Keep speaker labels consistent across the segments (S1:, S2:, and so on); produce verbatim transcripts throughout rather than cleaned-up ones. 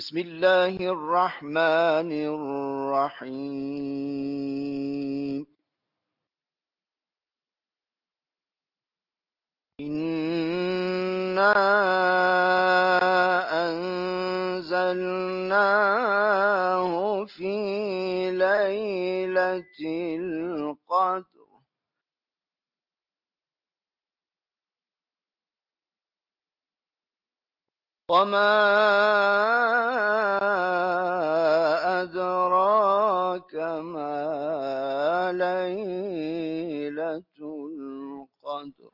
S1: بسم الله الرحمن الرحیم. إنا أنزلناه في ليلة القدر وما أدراك ما ليلة القدر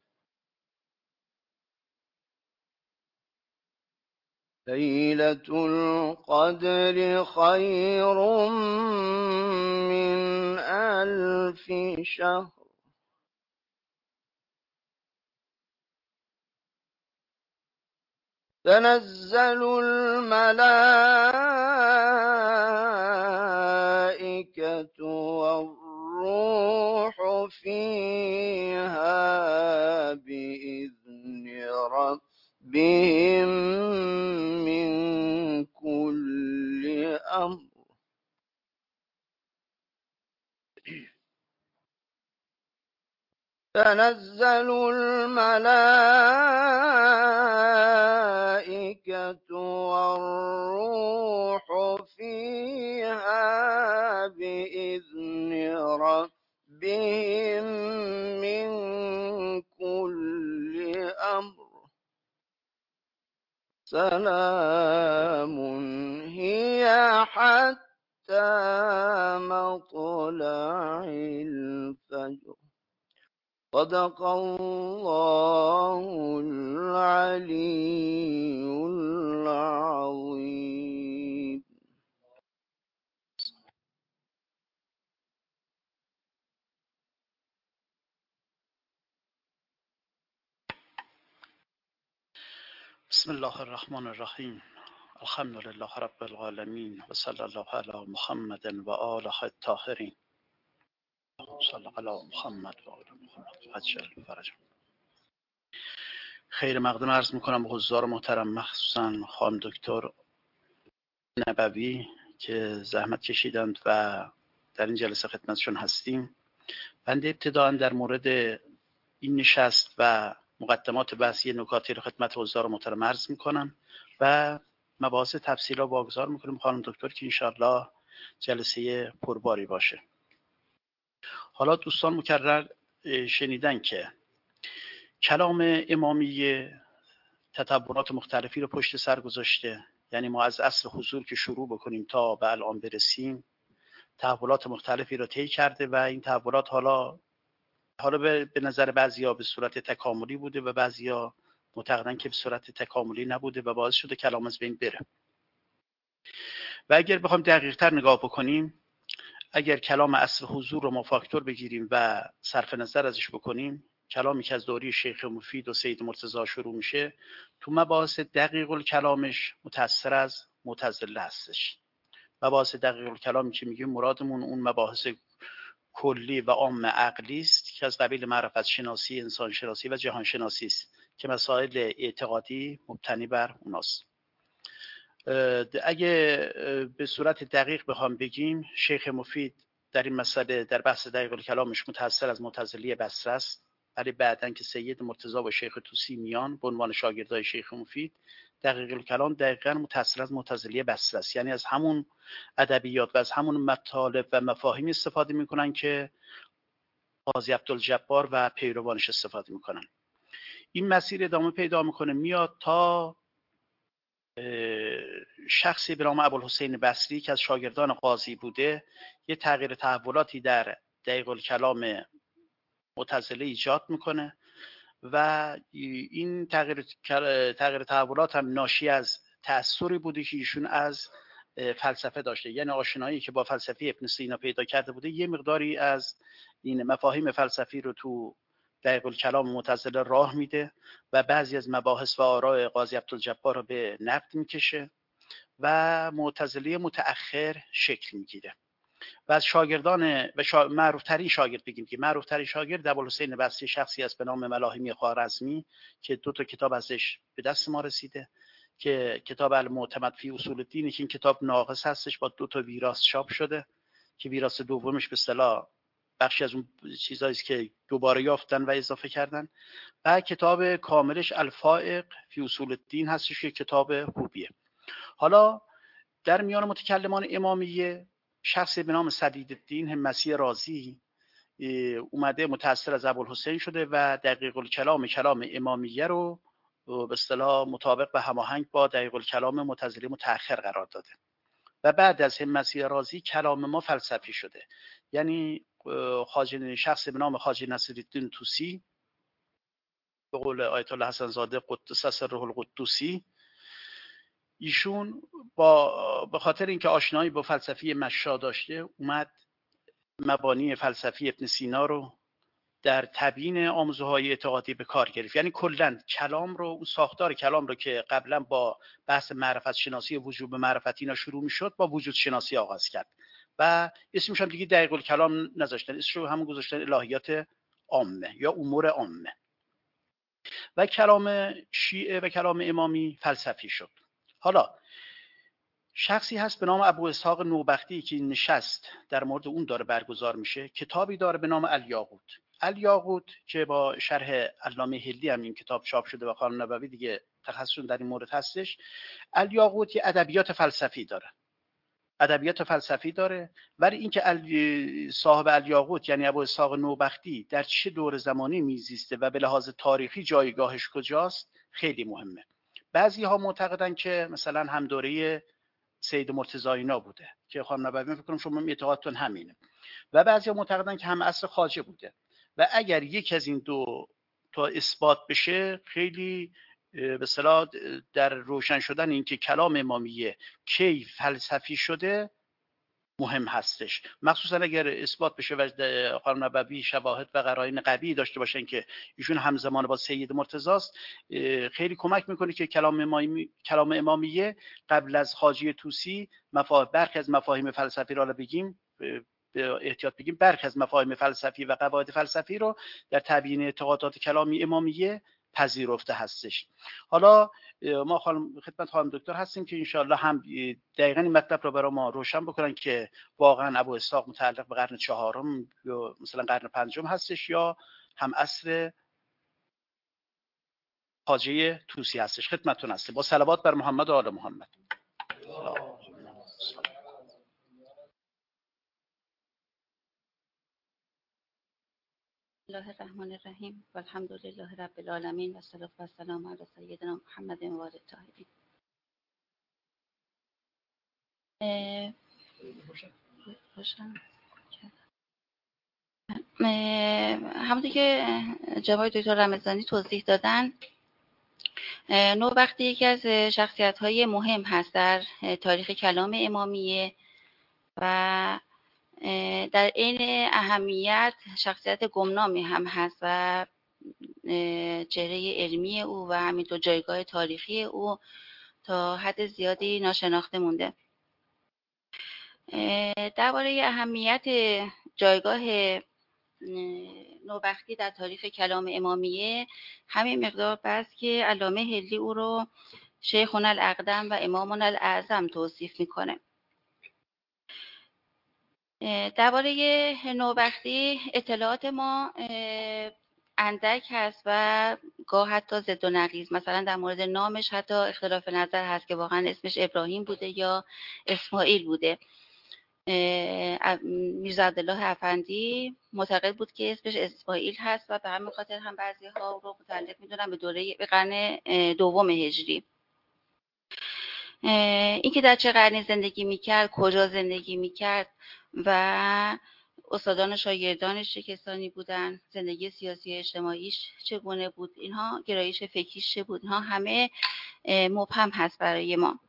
S1: ليلة القدر خير من ألف شهر تنزل الملائكة والروح فيها بإذن ربهم من كل أمر تنزل الملائكة والروح فيها بإذن ربهم من كل أمر سلام هي حتى مطلع الفجر صدق الله العلي العظيم.
S2: بسم الله الرحمن الرحیم. الحمد لله رب العالمین و صلی الله علی محمد و آله الطاهرین. صلی علی محمد و آل محمد عجل فرج. خیر مقدم عرض میکنم به حضار محترم، مخصوصا خانم دکتر نبوی که زحمت کشیدند و در این جلسه خدمتشون هستیم. بنده ابتداء در مورد این نشست و مقدمات بحثی نکاتی رو خدمت حضار محترم عرض میکنم و مباحث تفصیل رو واگذار میکنیم خانم دکتر که انشاءالله جلسه پرباری باشه. حالا دوستان مکرر شنیدن که کلام امامیه تطورات مختلفی رو پشت سر گذاشته، یعنی ما از اصل حضور که شروع بکنیم تا به الان برسیم تحولات مختلفی رو طی کرده و این تحولات حالا حالا به نظر بعضیا به صورت تکاملی بوده و بعضیا معتقدن که به صورت تکاملی نبوده و باعث شده کلام از بین بره. و اگر بخوایم دقیق تر نگاه بکنیم، اگر کلام اصل حضور رو ما فاکتور بگیریم و صرف نظر ازش بکنیم، کلامی که از دوری شیخ مفید و سید مرتضی شروع میشه تو مباحث دقیق الکلامش متأثر از معتزله هستش. مباحث دقیق الکلامی که میگیم مرادمون اون مباحث کلی و عام عقلی است که از قبیل معرفت شناسی، انسان شناسی و جهان شناسی است که مسائل اعتقادی مبتنی بر اوناست. اگه به صورت دقیق بخوام بگیم، شیخ مفید در این مسئله در بحث دقیق الکلامش متأثر از معتزلی بصره است، ولی بعدن که سید مرتضی و شیخ طوسی میان به عنوان شاگردای شیخ مفید، دقیق الکلام دقیقاً متأثر از معتزلی بصره است، یعنی از همون ادبیات و از همون مطالب و مفاهیم استفاده میکنن که قاضی عبدالجبار و پیروانش استفاده میکنن. این مسیر ادامه پیدا میکنه، میاد تا شخصی به نام ابوالحسین بصری که از شاگردان قاضی بوده یه تغییر تحولاتی در دقیق الکلام معتزله ایجاد میکنه و این تغییر تغییر تحولات هم ناشی از تأثری بوده که ایشون از فلسفه داشته، یعنی آشنایی که با فلسفه ابن سینا پیدا کرده بوده یه مقداری از این مفاهیم فلسفی رو تو دقیق الکلام معتزله راه میده و بعضی از مباحث و آراء قاضی عبدالجبار رو به نقد میکشه و معتزله متأخر شکل میگیره و از شاگردان و شا... معروف ترین شاگرد بگیم که معروف ترین شاگرد ابوالحسین بصری شخصی است به نام ملاحمی خوارزمی که دو تا کتاب ازش به دست ما رسیده که کتاب المعتمد فی اصول الدین، که این کتاب ناقص هستش، با دو تا ویراس چاپ شده که ویراس دومش به اصطلاح بخشی از اون چیزایی است که دوباره یافتن و اضافه کردن. و کتاب کاملش الفائق فی اصول الدین هستش که کتاب خوبیه. حالا در میان متکلمان امامیه شخصی به نام سدیدالدین همسی رازی اومده متأثر از ابوالحسین شده و دقیق الکلام کلام امامیه رو به اصطلاح مطابق و هماهنگ با دقیق الکلام معتزلی متأخر قرار داده و بعد از همسی رازی کلام ما فلسفی شده. یعنی خواجه شخصی به نام خواجه نصیرالدین طوسی به قول آیت الله حسن زاده قدس سره القدوسی، ایشون با به خاطر اینکه آشنایی با فلسفی مشا داشته اومد مبانی فلسفی ابن سینا رو در تبیین آموزه‌های اعتقادی به کار گرفت. یعنی کلاً کلام رو، اون ساختار کلام رو که قبلا با بحث معرفت شناسی وجوب معرفتی اینا شروع میشد، با وجود شناسی آغاز کرد و اسمش هم دیگه دقیق الکلام نذاشتن، اسمش رو همون گذاشتن الهیات عامه یا امور عامه. و کلام شیعه و کلام امامی فلسفی شد. حالا شخصی هست به نام ابو اسحاق نوبختی که نشست در مورد اون داره برگزار میشه، کتابی داره به نام الیاقوت. الیاقوت که با شرح علامه هلی هم این کتاب چاپ شده و خانم نبوی دیگه تخصصشون در این مورد هستش. الیاقوت یه ادبیات فلسفی داره. ادبیات فلسفی داره، ولی اینکه صاحب الیاقوت یعنی ابو اسحاق نوبختی در چه دور زمانی میزیسته و به لحاظ تاریخی جایگاهش کجاست خیلی مهمه. بعضی ها معتقدن که مثلا هم دوره سید مرتضی اینا بوده که خانم نبوی فکر کنم شما اعتقادتون همینه، و بعضی ها معتقدن که هم عصر خواجه بوده. و اگر یک از این دو تا اثبات بشه خیلی به اصطلاح در روشن شدن اینکه کلام امامیه کی فلسفی شده مهم هستش، مخصوصا اگر اثبات بشه و خانم نبوی شواهد و قرائن قوی داشته باشن که ایشون همزمان با سید مرتضی است، خیلی کمک میکنه که کلام امامی کلام امامیه قبل از خواجه طوسی مفاهیم برخی از مفاهیم فلسفی را بگیم به احتیاط بگیم برخی از مفاهیم فلسفی و قواعد فلسفی رو در تبیین اعتقادات کلامی امامیه پذیرفته هستش. حالا ما خانم خدمت خانم دکتر هستیم که انشاءالله هم دقیقاً این مطلب رو برای ما روشن بکنن که واقعا ابو اسحاق متعلق به قرن چهارم یا مثلا قرن پنجم هستش یا هم عصر خواجه طوسی هستش. خدمتتون هستیم با صلوات بر محمد و آل محمد.
S3: الله الرحمن الرحیم و الحمد لله رب العالمین و الصلاة و السلام علی سیدنا محمد و آل الطاهرین. همونطور که جناب دکتر رمضانی توضیح دادن، نوبختی یکی از شخصیت‌های مهم هست در تاریخ کلام امامیه و در عین اهمیت شخصیت گمنامی هم هست و چهره علمی او و همینطور جایگاه تاریخی او تا حد زیادی ناشناخته مونده. درباره اهمیت جایگاه نوبختی در تاریخ کلام امامیه همین مقدار بس که علامه هلی او رو شیخنا الاقدم و امامنا الاعظم توصیف میکنه. درباره نوبختی اطلاعات ما اندک هست و گاه حتی ضد و نقیض. مثلا در مورد نامش حتی اختلاف نظر هست که واقعا اسمش ابراهیم بوده یا اسماعیل بوده. میرزا عبدالله افندی معتقد بود که اسمش اسماعیل هست و به همین خاطر هم بعضی ها رو متعلق میدونن به دوره به قرن دوم هجری. اینکه در چه قرنی زندگی میکرد، کجا زندگی میکرد و استادان شاگردانش چه کسانی بودن، زندگی سیاسی اجتماعیش چگونه بود، اینها گرایش فکریش چه بود، اینها همه مبهم هست برای ما.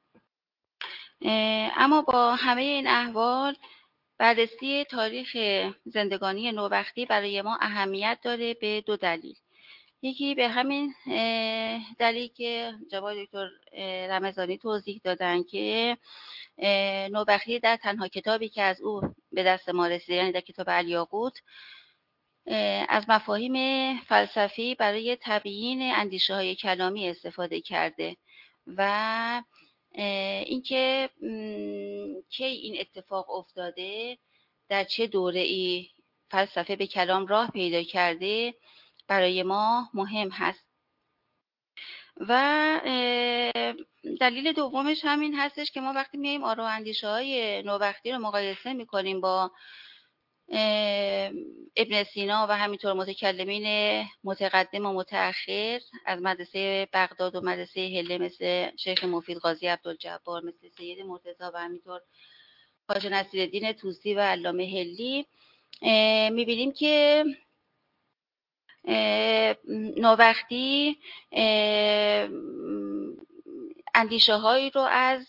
S3: اما با همه این احوال بررسی تاریخ زندگانی نوبختی برای ما اهمیت داره به دو دلیل. یکی به همین دلیل که جناب دکتر رمضانی توضیح دادن که نوبختی در تنها کتابی که از او به دست ما رسیده، یعنی در کتاب الیاقوت، از مفاهیم فلسفی برای تبیین اندیشه های کلامی استفاده کرده و اینکه کی این اتفاق افتاده، در چه دوره‌ای فلسفه به کلام راه پیدا کرده برای ما مهم هست. و دلیل دومش همین هستش که ما وقتی میایم آرا و اندیشه های نوبختی رو مقایسه میکنیم با ابن سینا و همینطور متکلمین متقدم و متأخر از مدرسه بغداد و مدرسه هله، مثل شیخ مفید قاضی عبدالجبار، مثل سید مرتضی و همینطور خواجه نصیرالدین طوسی و علامه هلی، میبینیم که نوبختی اندیشه هایی رو از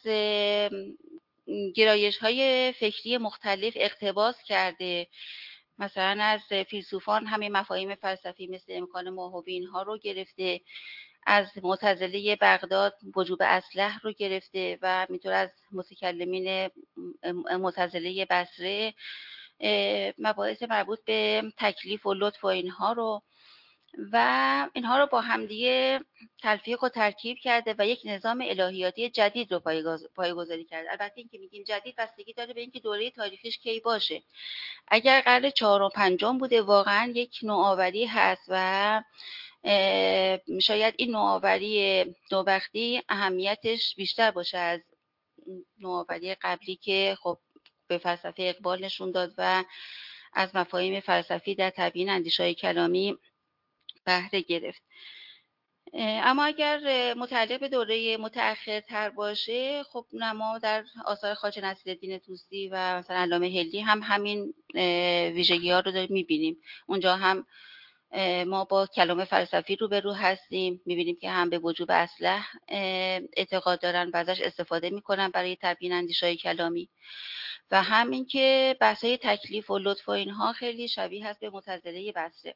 S3: گرایش های فکری مختلف اقتباس کرده. مثلا از فیلسوفان همه مفاهیم فلسفی مثل امکان ماه و بین ها رو گرفته، از معتزله بغداد وجوب اصلح رو گرفته و همینطور از متکلمین معتزله بصره مباحث مربوط به تکلیف و لطف و اینها رو و اینها رو با همدیگه تلفیق و ترکیب کرده و یک نظام الهیاتی جدید رو پایه‌گذاری کرده. البته این که میگیم جدید بستگی داره به اینکه دوره تاریخیش کی باشه. اگر قرن چهارم پنجم بوده واقعا یک نوآوری هست و شاید این نوآوری نوبختی اهمیتش بیشتر باشه از نوآوری قبلی که خب به فلسفه اقبال نشون داد و از مفاهیم فلسفی در تبیین اندیشه‌های کلامی بهره گرفت. اما اگر متعلق به دوره متأخرتر باشه، خب ما در آثار خواجه نصیرالدین طوسی و مثلا علامه هلی هم همین ویژگی ها رو داریم میبینیم. اونجا هم ما با کلام فلسفی روبرو هستیم، میبینیم که هم به وجوب اصلح اعتقاد دارن و ازش استفاده میکنن برای تبیین اندیشه‌های کلامی و هم این که بحث‌های تکلیف و لطف و اینها خیلی شبیه هست به معتزله بصره.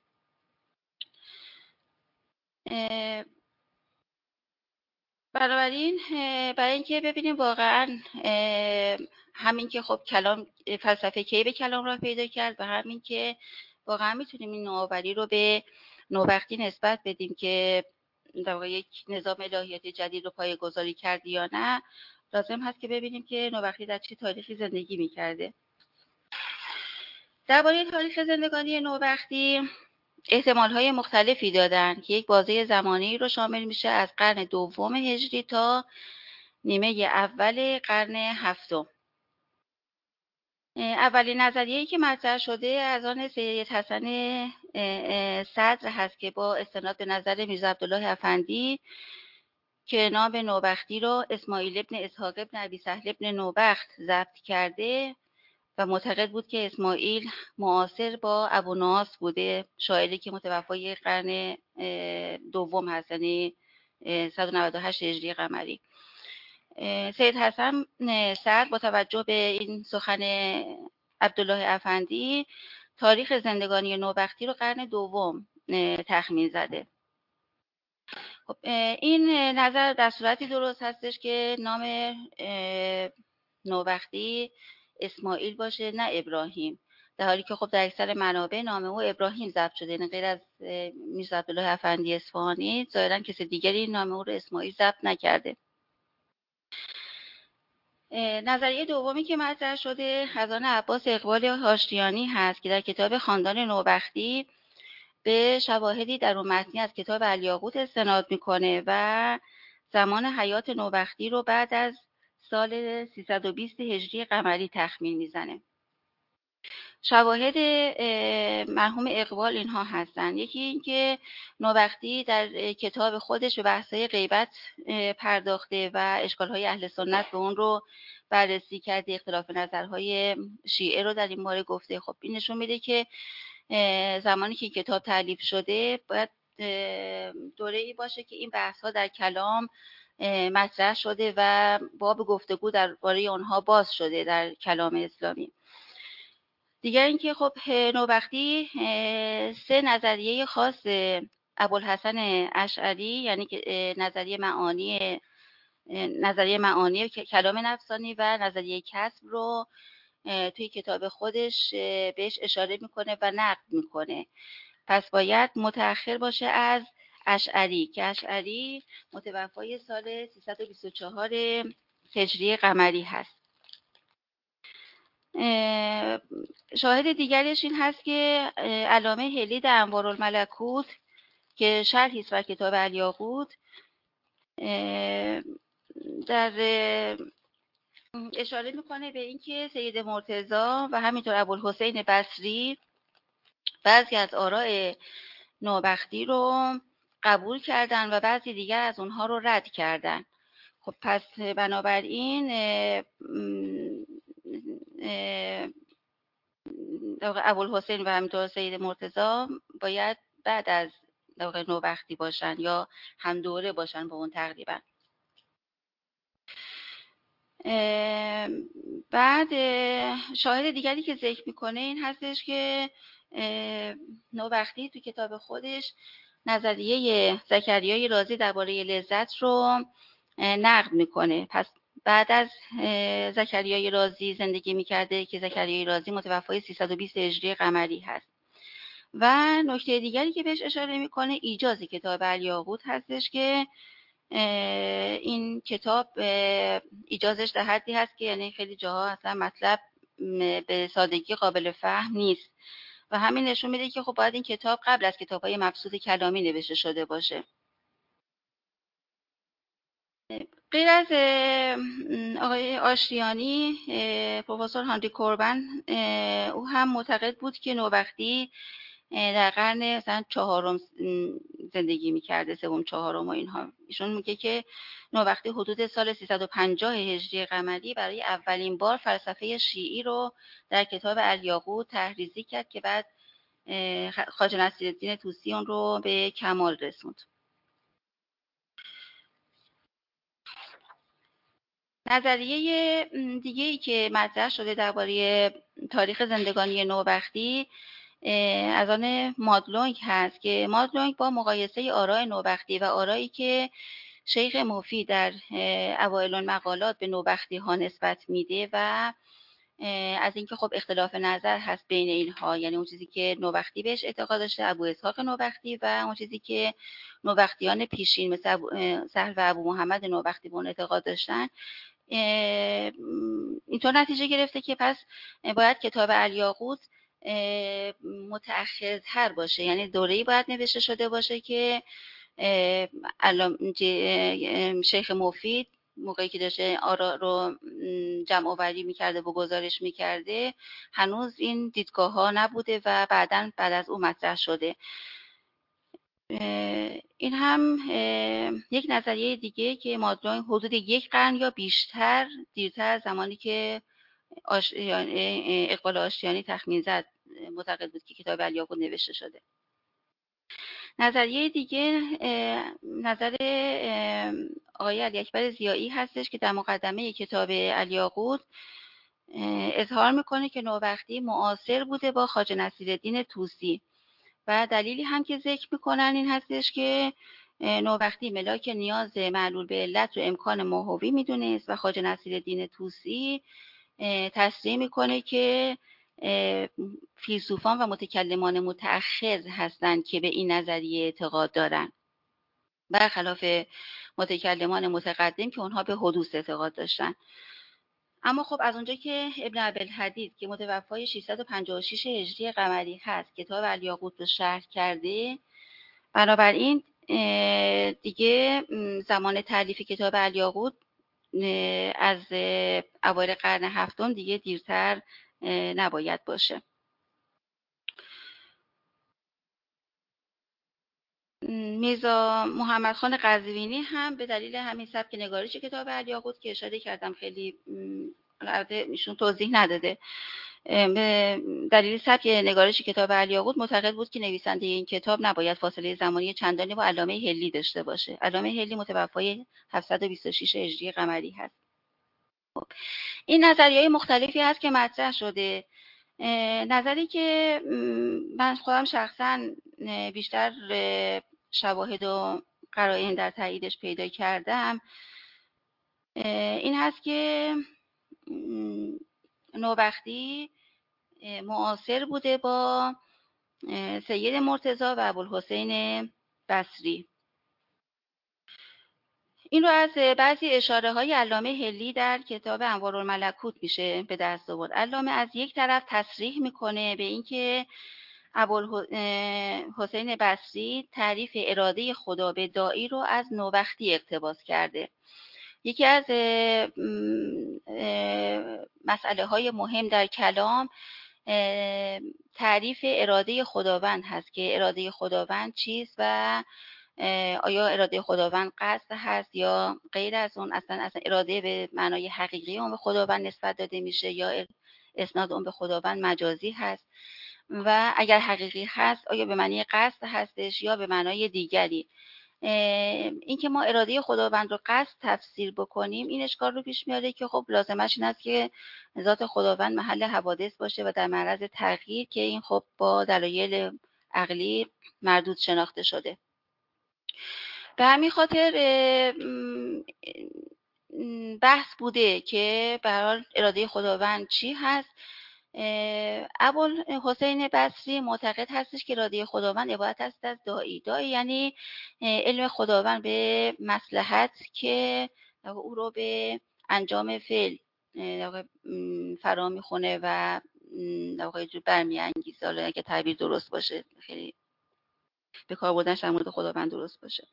S3: بنابراین برای اینکه ببینیم واقعا همین که خب کلام فلسفه کی به کلام راه پیدا کرد و همین که واقعا میتونیم این نوآوری رو به نوبختی نسبت بدیم که در واقع یک نظام الهیاتی جدید رو پایه‌گذاری کرد یا نه، لازم هست که ببینیم که نوبختی در چه تاریخی زندگی میکرده. درباره تاریخ زندگانی نوبختی احتمال‌های مختلفی دادن که یک بازه زمانی رو شامل میشه از قرن دوم هجری تا نیمه اول قرن هفتم. اولین نظریه‌ای که مطرح شده از آن سید حسن صدر هست که با استناد به نظر میرزا عبدالله افندی که نام نوبختی رو اسماعیل ابن اسحاق ابن ابی سهل ابن نوبخت ضبط کرده و معتقد بود که اسماعیل معاصر با ابونواس بوده، شاعری که متوفای قرن دوم هست، یعنی صد و نود و هشت هجری قمری. سید حسن صدر با توجه به این سخن عبدالله افندی تاریخ زندگانی نوبختی رو قرن دوم تخمین زده. خب این نظر در صورتی درست هستش که نام نوبختی اسماعیل باشه نه ابراهیم، در حالی که خب در اکثر منابع نام او ابراهیم ضبط شده، یعنی غیر از میرزا عبدالله افندی اصفهانی ظاهرا کسی دیگری نام او رو اسماعیل ضبط نکرده. نظریه دومی که مطرح شده از آن عباس اقبال هاشتیانی هست که در کتاب خاندان نوبختی به شواهدی در اون متنی از کتاب الیاقوت استناد میکنه و زمان حیات نوبختی رو بعد از سال سیصد و بیست هجری قمری تخمین میزنه. شواهد مرحوم اقبال اینها هستن. یکی این که نوبختی در کتاب خودش به بحث‌های غیبت پرداخته و اشکال‌های اهل سنت به اون رو بررسی کرده، اختلاف نظرهای شیعه رو در این باره گفته. خب این نشون میده که زمانی که این کتاب تألیف شده باید دوره‌ای باشه که این بحث‌ها در کلام مطرح شده و باب گفتگو درباره اونها باز شده در کلام اسلامی. دیگر اینکه خب نوبختی سه نظریه خاص ابوالحسن اشعری، یعنی که نظریه معانی نظریه معانی کلام نفسانی و نظریه کسب رو توی کتاب خودش بهش اشاره میکنه و نقد میکنه. پس باید متأخر باشه از اشعری که اشعری متوفای سال سیصد و بیست و چهار هجری قمری هست. شاهد دیگرش این هست که علامه هلی در انوارالملکوت که شرحی است بر کتاب الیاقوت در اشاره میکنه به اینکه سید مرتضی و همینطور ابوالحسین بصری بعضی از آراء نوبختی رو قبول کردن و بعضی دیگر از اونها رو رد کردن. خب پس بنابراین ابوالحسین و همینطور سید مرتضی باید بعد از نوبختی باشن یا هم دوره باشن با اون تقریبا. بعد شاهد دیگری که ذکر میکنه این هستش که نوبختی تو کتاب خودش نظریه زکریای رازی درباره لذت رو نقد میکنه. پس بعد از زکریای رازی زندگی میکرده که زکریای رازی متوفای سیصد و بیست هجری قمری هست. و نکته دیگری که بهش اشاره میکنه ایجاز کتاب الیاقوت هستش که این کتاب ایجازش در حدی هست که یعنی خیلی جاها اصلا مطلب به سادگی قابل فهم نیست و همین نشون میده که خب باید این کتاب قبل از کتاب‌های مبسوط کلامی نوشته شده باشه. غیر از آقای آشتیانی، پروفسور هانری کوربن او هم معتقد بود که نوبختی در قرن مثلا چهارم زندگی میکرده، سوم چهارم و اینها. ایشون میگه که نوبختی حدود سال سیصد و پنجاه هجری قمری برای اولین بار فلسفه شیعی رو در کتاب الیاقوت تحریزی کرد که بعد خواجه نصیرالدین طوسی اون رو به کمال رسوند. نظریه دیگه ای که مطرح شده درباره تاریخ زندگانی نوبختی از آن مادلونگ هست که مادلونگ با مقایسه آراء نوبختی و آرایی که شیخ مفید در اوایل المقالات به نوبختی ها نسبت میده و از اینکه خب اختلاف نظر هست بین اینها، یعنی اون چیزی که نوبختی بهش اعتقاد داشته ابو اسحاق نوبختی و اون چیزی که نوبختیان پیشین مثل سهل و ابو محمد نوبختی به اون اعتقاد داشتن، اینطور نتیجه گرفته که پس باید کتاب الیاقوت متأخرتر باشه، یعنی دوره‌ای باید نوشته شده باشه که شیخ مفید موقعی که داشته آرا رو جمع آوری میکرده و گزارش میکرده هنوز این دیدگاه ها نبوده و بعداً بعد از او مطرح شده. این هم یک نظریه دیگه که مادلونگ حدود یک قرن یا بیشتر دیرتر زمانی که اقبال آشتیانی تخمین زد معتقد بود که کتاب الیاقوت نوشته شده. نظریه دیگه نظر آقای علی اکبر ضیایی هستش که در مقدمه کتاب الیاقوت اظهار میکنه که نوبختی معاصر بوده با خواجه نصیرالدین طوسی و دلیلی هم که ذکر میکنن این هستش که نوبختی ملاک نیاز معلول به علت و امکان ماهوی میدونست و خواجه نصیرالدین طوسی تصریح میکنه که فیلسوفان و متکلمان متأخر هستند که به این نظریه اعتقاد دارن، برخلاف متکلمان متقدم که اونها به حدوث اعتقاد داشتن. اما خب از اونجا که ابن ابوالحدید که متوفای ششصد و پنجاه و شش هجری قمری هست کتاب الیاقوت رو شرح کرده، بنابراین دیگه زمان تالیف کتاب الیاقوت از اوایل قرن هفتم دیگه دیرتر نباید باشه. میرزا محمد خان قزوینی هم به دلیل همین سبک نگارش کتاب الیاقوت که اشاره کردم خیلی البته ایشون توضیح نداده، به دلیل سبک نگارش کتاب الیاقوت معتقد بود که نویسنده این کتاب نباید فاصله زمانی چندانی با علامه هلی داشته باشه. علامه هلی متوفای هفتصد و بیست و شش هجری قمری هست. این نظریه‌های مختلفی هست که مطرح شده. نظری که من خودم شخصا بیشتر شواهد و قرائن در تاییدش پیدا کردم این هست که نوبختی معاصر بوده با سید مرتضی و ابوالحسین بصری این رو از بعضی اشاره های علامه حلی در کتاب انوارالملکوت میشه به دست آورد. علامه از یک طرف تصریح میکنه به اینکه ابوالحسین بصری تعریف اراده خدا به داعی رو از نوبختی اقتباس کرده. یکی از مسئله های مهم در کلام تعریف اراده خداوند هست که اراده خداوند چیست و آیا اراده خداوند قصد هست یا غیر از اون، اصلا اصلا اراده به معنای حقیقی اون به خداوند نسبت داده میشه یا اسناد اون به خداوند مجازی هست و اگر حقیقی هست آیا به معنی قصد هستش یا به معنای دیگری. این که ما اراده خداوند رو قصد تفسیر بکنیم این اشکال رو پیش میاره که خب لازمش این است که ذات خداوند محل حوادث باشه و در معرض تغییر که این خب با دلایل عقلی مردود شناخته شده. به همین خاطر بحث بوده که به هر حال اراده خداوند چی هست. ابوالحسین بصری معتقد هستش که اراده خداوند عبارت است از داعی. داعی یعنی علم خداوند به مصلحت که او رو به انجام فعل فرا میخونه و در واقع جو برمیانگیزه، حالا اگه تعبیر درست باشه، خیلی به کار بردنش در مورد خداوند درست باشه.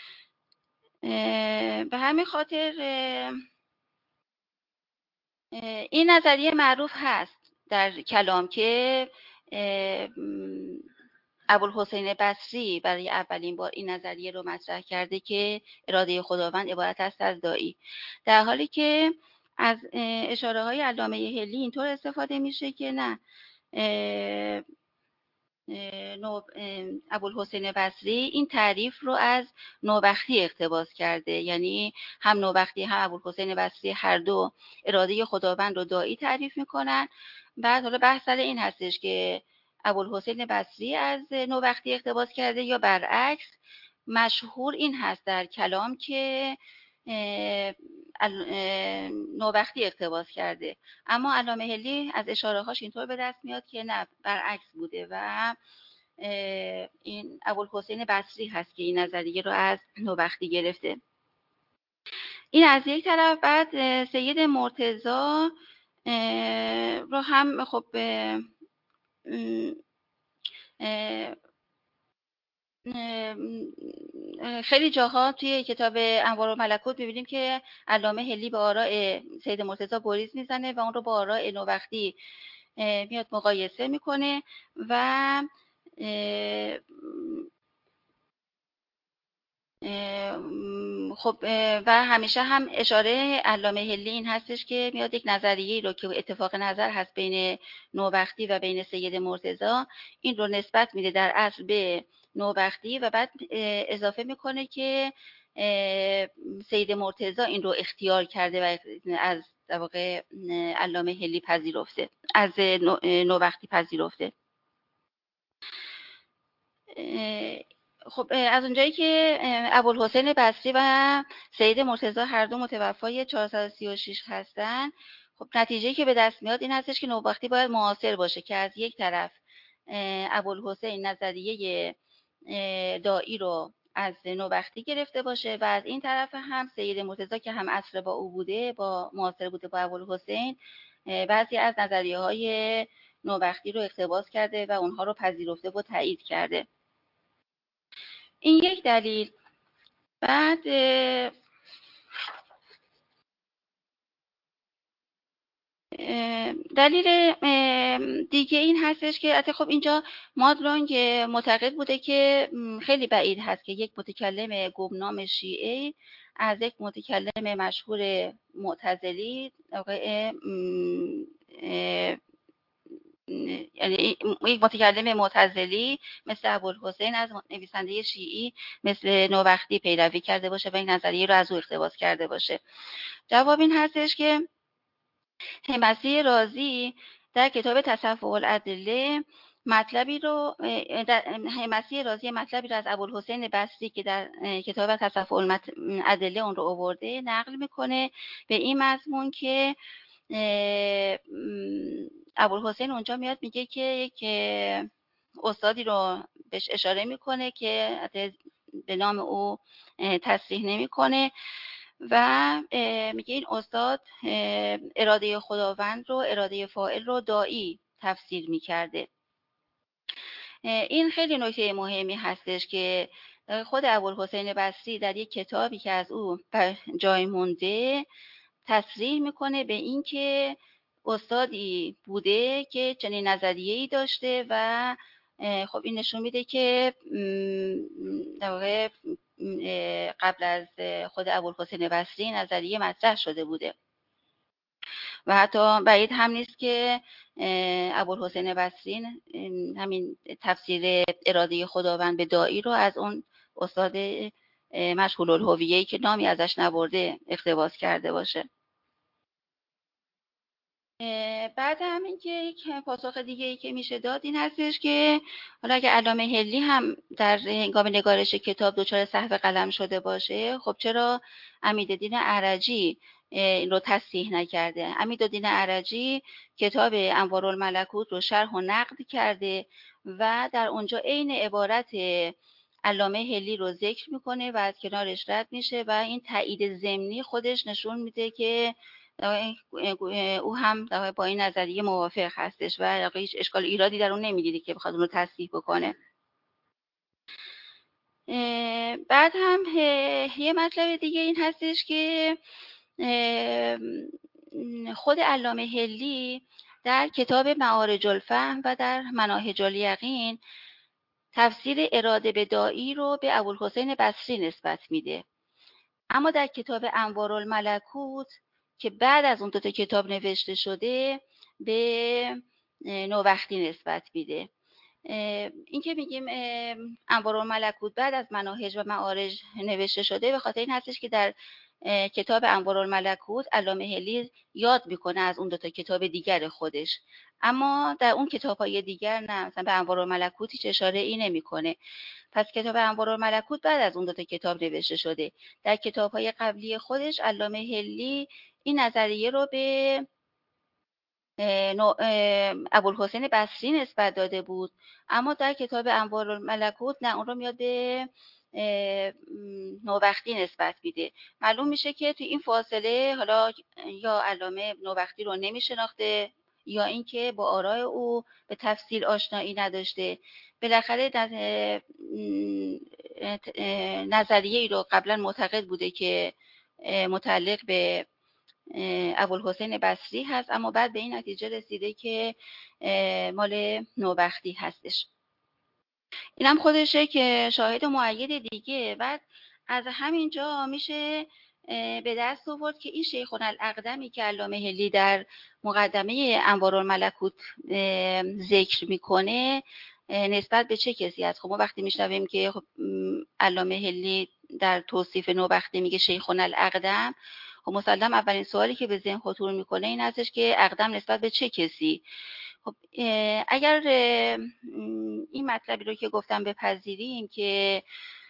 S3: به همین خاطر این نظریه معروف هست در کلام که ابوالحسین بصری برای اولین بار این نظریه رو مطرح کرده که اراده خداوند عبارت است از داعی، در حالی که از اشاره های علامه حلی اینطور استفاده میشه که نه، ابوالحسین بصری این تعریف رو از نوبختی اقتباس کرده، یعنی هم نوبختی هم ابوالحسین بصری هر دو اراده خداوند رو داعی تعریف میکنن. بعد حالا بحث سر این هستش که ابوالحسین بصری از نوبختی اقتباس کرده یا برعکس. مشهور این هست در کلام که نوبختی اقتباس کرده، اما علامه حلی از اشاره هاش اینطور به دست میاد که نه، برعکس بوده و این ابوالحسین بصری هست که این نظریه رو از نوبختی گرفته. این از یک طرف. بعد سید مرتضی رو هم خب خیلی جاها توی کتاب انوارالملکوت می‌بینیم که علامه حلی به آراء سید مرتضی گریز میزنه و اون رو با آراء نوبختی میاد مقایسه میکنه و خب و همیشه هم اشاره علامه حلی این هستش که میاد یک نظریه‌ای رو که اتفاق نظر هست بین نوبختی و بین سید مرتضی این رو نسبت میده در اصل به نوبختی و بعد اضافه میکنه که سید مرتضی این رو اختیار کرده و از در واقع علامه حلی پذیرفته، از نوبختی پذیرفته. خب از اونجایی که ابوالحسین بصری و سید مرتضی هر دو متوفای چهارصد و سی و شش هستن، خب نتیجه‌ای که به دست میاد این هستش که نوبختی باید معاصر باشه که از یک طرف ابوالحسین نظریه داعی رو از نوبختی گرفته باشه و از این طرف هم سید مرتضی که هم عصر با او بوده، با معاصر بوده با ابوالحسین، بعضی از نظریه‌های نوبختی رو اقتباس کرده و اونها رو پذیرفته و تایید کرده. این یک دلیل. بعد دلیل دیگه این هستش که حتی خب اینجا مادلونگ معتقد بوده که خیلی بعید هست که یک متکلم گمنام شیعه از یک متکلم مشهور معتزلی یعنی یک متکلم معتزلی مثل ابوالحسین از نویسنده شیعی مثل نوبختی پیروی کرده باشه و این نظریه رو از او اقتباس کرده باشه. جواب این هستش که حمصی رازی در کتاب تصفح الادله مطلبی رو حمصی رازی مطلبی رو از ابوالحسین بصری که در کتاب تصفح الادله اون رو آورده نقل میکنه به این مضمون که ابوالحسین اونجا میاد میگه که یک استادی رو بهش اشاره میکنه که به نام او تصریح نمیکنه و میگه این استاد اراده خداوند رو، اراده فاعل رو داعی تفسیر میکرده. این خیلی نکته مهمی هستش که خود ابوالحسین بصری در یک کتابی که از او جای مونده تصریح میکنه به این که استادی بوده که چنین نظریه‌ای داشته و خب این نشون میده که در واقع قبل از خود ابوالحسین بصری نظریه مطرح شده بوده و حتی بعید هم نیست که ابوالحسین بصری همین تفسیر اراده خداوند به داعی رو از اون استاد مجهول الهویه‌ای که نامی ازش نبرده اقتباس کرده باشه. بعد هم این که یک پاسخ دیگه ای که میشه داد این هستش که حالا اگه علامه حلی هم در هنگام نگارش کتاب دچار سهو قلم شده باشه، خب چرا امیدالدین ارجی این رو تصحیح نکرده؟ امیدالدین ارجی کتاب انوارالملکوت رو شرح و نقد کرده و در اونجا عین عبارت علامه حلی رو ذکر میکنه و از کنارش رد میشه و این تایید ضمنی خودش نشون میده که او هم با این نظریه موافق هستش و هیچ اشکال ایرادی در اون نمیدیده که بخواد اون رو تصحیح بکنه. بعد هم یه مطلب دیگه این هستش که خود علامه حلی در کتاب معارج الفهم و در مناهج الیقین تفسیر اراده به داعی رو به ابوالحسین بصری نسبت میده، اما در کتاب انوارالملکوت که بعد از اون دو تا کتاب نوشته شده به نوبختی نسبت میده. این که میگیم انوارالملکوت بعد از مناهج و معارج نوشته شده به خاطر این هستش که در کتاب انوارالملکوت علامه حلی یاد میکنه از اون دو تا کتاب دیگر خودش، اما در اون کتاب‌های دیگر نه، مثلا به انوارالملکوت هیچ اشاره ای نمیکنه. پس کتاب انوارالملکوت بعد از اون دو تا کتاب نوشته شده. در کتاب‌های قبلی خودش علامه حلی این نظریه رو به ابوالحسین بصری نسبت داده بود، اما در کتاب انوارالملکوت نه، اون رو میاد به نوبختی نسبت میده. معلوم میشه که تو این فاصله حالا یا علامه نوبختی رو نمیشناخته یا اینکه با آراء او به تفصیل آشنایی نداشته. بالاخره نظریه ای رو قبلا معتقد بوده که متعلق به ابوالحسین بصری هست، اما بعد به این نتیجه رسیده که مال نوبختی هستش. اینم خودشه که شاهد مؤید دیگه. بعد از همینجا میشه به دست آورد که این شیخ الاقدمی که علامه حلی در مقدمه انوارالملکوت ذکر میکنه نسبت به چه کسی است؟ خب ما وقتی میشنویم که علامه حلی در توصیف نوبختی میگه شیخ الاقدم، خب مسلم اولین سوالی که به ذهن خطور میکنه این هستش که اقدم نسبت به چه کسی؟ خب اگر این مطلبی رو که گفتم بپذیریم که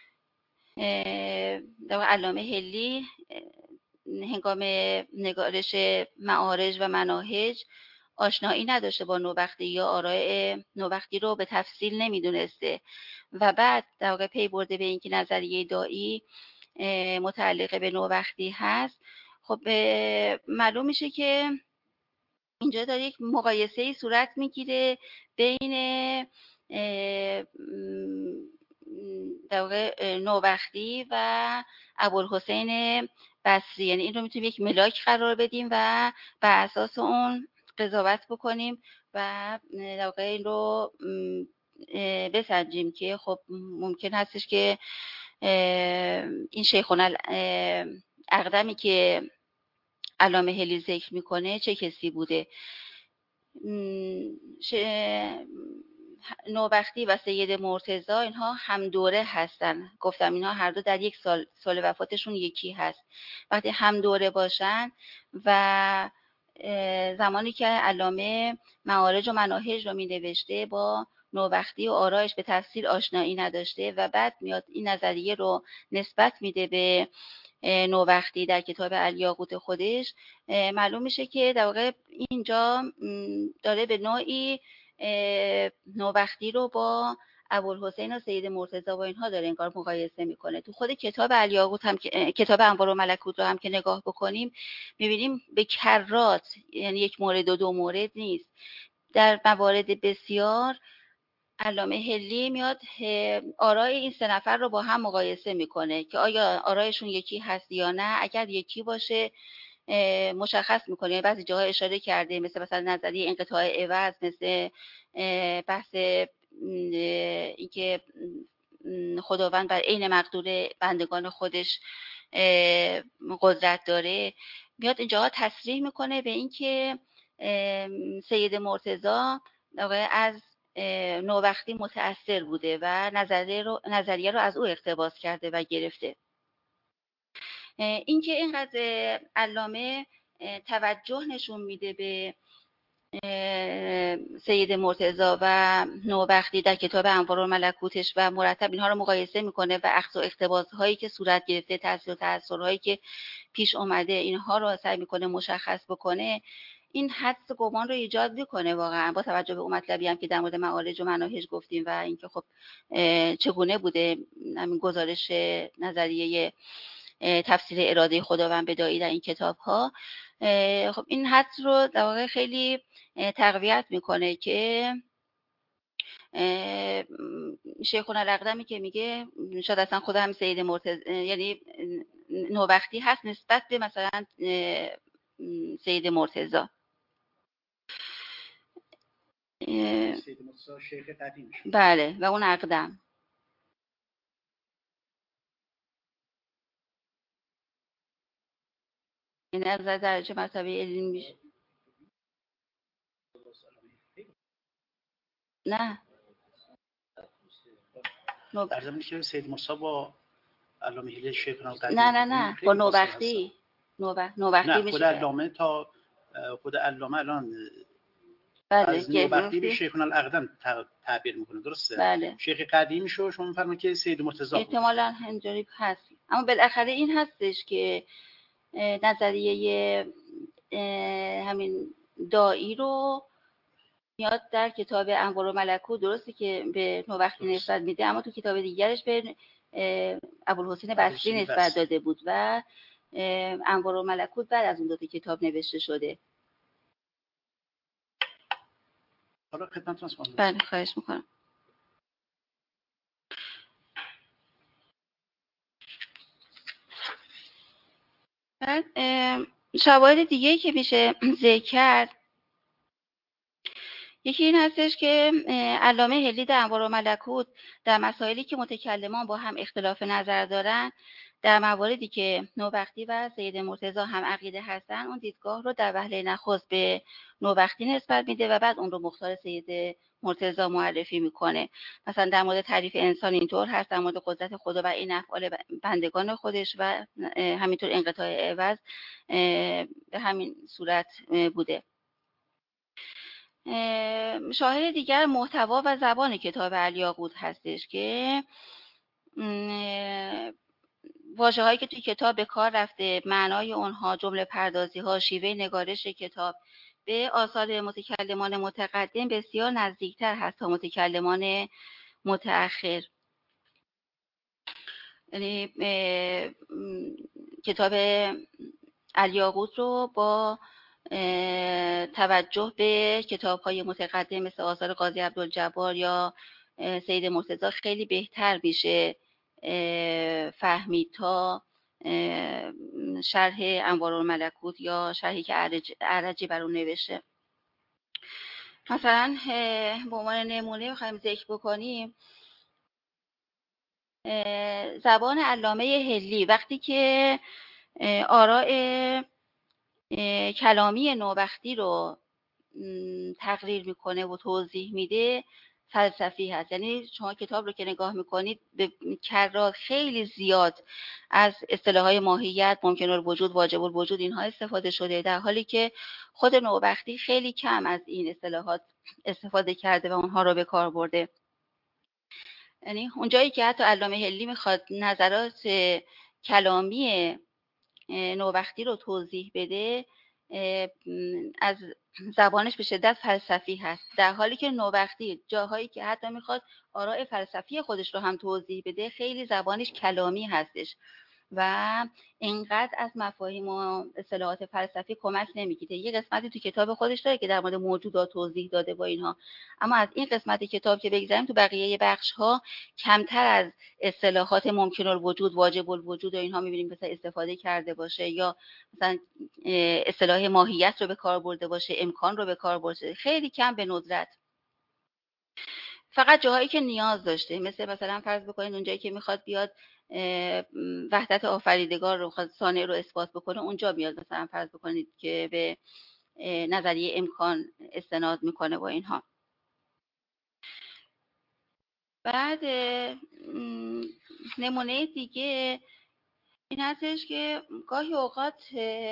S3: در علامه حلی هنگام نگارش معارج و مناهج آشنایی نداشته با نوبختی یا آراء نوبختی رو به تفصیل نمیدونسته و بعد در واقع پی برده به اینکه نظریه داعی متعلق به نوبختی هست، خب معلوم میشه که اینجا داره یک مقایسه‌ای صورت میگیره بین در واقع نوبختی و ابوالحسین بصری، یعنی این رو میتونیم یک ملاک قرار بدیم و بر اساس اون قضاوت بکنیم و در واقع این رو بسنجیم که خب ممکن هستش که این شیخ الاقدمی که علامه حلی ذکر میکنه چه کسی بوده. نوبختی و سید مرتضی اینها هم دوره هستن، گفتم اینها هر دو در یک سال سال وفاتشون یکی هست. وقتی هم دوره باشن و زمانی که علامه معارج و مناهج رو می نوشته با نوبختی و آرایش به تفصیل آشنایی نداشته و بعد میاد این نظریه رو نسبت میده به نوبختی در کتاب الیاقوت خودش، معلوم میشه که در واقع اینجا داره به نوعی نوبختی رو با ابوالحسین و سید مرتضی و اینها داره انگار مقایسه میکنه. تو خود کتاب الیاقوت هم که کتاب انوار و ملکوت رو هم که نگاه بکنیم میبینیم به کرات، یعنی یک مورد و دو مورد نیست، در موارد بسیار علامه حلی میاد آرای این سه نفر رو با هم مقایسه میکنه که آیا آرایشون یکی هست یا نه. اگر یکی باشه مشخص میکنه. بعضی جاها اشاره کرده مثل مثلا نظریه انقطاع عوض، مثل بحث اینکه خداوند بر عین مقدور بندگان خودش قدرت داره، میاد اینجاها تصریح میکنه به اینکه سید مرتضی از نوبختی متأثر بوده و نظریه رو نظریه رو از او اقتباس کرده و گرفته. اینکه اینقدر علامه توجه نشون میده به سید مرتضی و نوبختی در کتاب انوار و ملکوتش و مرتب اینها رو مقایسه میکنه و اخذ و اقتباس هایی که صورت گرفته، تاثیر و تاثرهایی که پیش اومده، اینها رو سعی میکنه مشخص بکنه، این حدس گمان رو ایجاد میکنه واقعا با توجه به اون مطلبی هم که در مورد معارج و مناهج گفتیم و اینکه خب چگونه بوده همین گزارش نظریه تفسیر اراده خداوند بدایی در این کتاب ها. خب این حدس رو در واقع خیلی تقویت میکنه که شیخنا الاقدمی که میگه شاید اصلا خدا هم سید مرتضی یعنی نوبختی هست نسبت به مثلا سید مرتضی.
S2: سید مرتضی شیخ قدیم شد.
S3: بله و اون اقدم. این از درجه مرتبه علمی میشه. نه
S2: در زمینی که سید مرتضی با علامه حلی شیخ قدیم
S3: نه نه نه با نوبختی نوبختی
S2: نه
S3: میشه.
S2: خود علامه تا خود علامه الان
S3: بله
S2: از نوبختی به شیخ الاقدم تعبیر میکنه، درسته؟
S3: بله.
S2: شیخ قدیمی شو شما میفرمایید که سید مرتضی
S3: احتمالاً اینجوری هست، اما بالاخره این هستش که نظریه همین دائی رو میاد در کتاب انوار و ملکوت درسته که به نوبختی نسبت میده، اما تو کتاب دیگرش به ابوالحسین بصری نسبت داده بود و انوار و ملکوت بعد از اون دو تا کتاب نوشته شده.
S2: حالا خدمتتون هستم.
S3: بله خواهش میکنم. بعد شواهد دیگه‌ای که میشه ذکر کرد، یکی این هستش که علامه حلی در انوار و ملکوت در مسائلی که متکلمان با هم اختلاف نظر دارن، در مواردی که نوبختی و سید مرتضی هم عقیده هستن، اون دیدگاه رو در وهله نخست به نوبختی نسبت میده و بعد اون رو مختار سید مرتضی معرفی میکنه. مثلا در مورد تعریف انسان اینطور هست، در مورد قدرت خدا و این افعال بندگان خودش و همینطور انقطاع عوض به همین صورت بوده. شاهد دیگر محتوا و زبان کتاب الیاقوت هستش که واژه هایی که توی کتاب به کار رفته، معنای اونها، جمله پردازی ها، شیوه نگارش کتاب به آثار متکلمان متقدم بسیار نزدیکتر هست تا متکلمان متأخر. یعنی کتاب الیاقوت رو با توجه به کتاب‌های متقدم مثل آثار قاضی عبدالجبار یا سید مرتضی خیلی بهتر میشه فهمید تا شرح انوار الملکوت یا شرحی که عرجی بر اون نوشته. مثلا به عنوان نمونه بخوایم ذکر بکنیم زبان علامه حلی وقتی که آراء کلامی نوبختی رو تقریر میکنه و توضیح میده فلسفی هست. یعنی شما کتاب رو که نگاه میکنید به کرات خیلی زیاد از اصطلاحات ماهیت، ممکن الوجود، واجب الوجود اینها استفاده شده، در حالی که خود نوبختی خیلی کم از این اصطلاحات استفاده کرده و اونها رو به کار برده. یعنی اونجایی که حتی علامه حلی میخواد نظرات کلامی نوبختی رو توضیح بده، از زبانش به شدت فلسفی هست، در حالی که نوبختی جاهایی که حتی میخواد آراء فلسفی خودش رو هم توضیح بده خیلی زبانش کلامی هستش و اینقدر از مفاهیم و اصطلاحات فلسفی کمک نمیگیره. یه قسمتی تو کتاب خودش داره که در مورد موجودات توضیح داده با اینها، اما از این قسمت کتاب که بگذاریم تو بقیه بخش ها کمتر از اصطلاحات ممکن الوجود، واجب الوجود و اینها میبینیم مثلا استفاده کرده باشه، یا مثلا اصطلاح ماهیت رو به کار برده باشه، امکان رو به کار برده، خیلی کم به ندرت. فقط جاهایی که نیاز داشته، مثل مثلا فرض بکنید اونجایی که میخواد بیاد وحدت آفریدگار رو، صانع رو اثبات بکنه، اونجا بیاد مثلا فرض بکنید که به نظریه امکان استناد میکنه با اینها. بعد نمونه دیگه این هستش که گاهی اوقات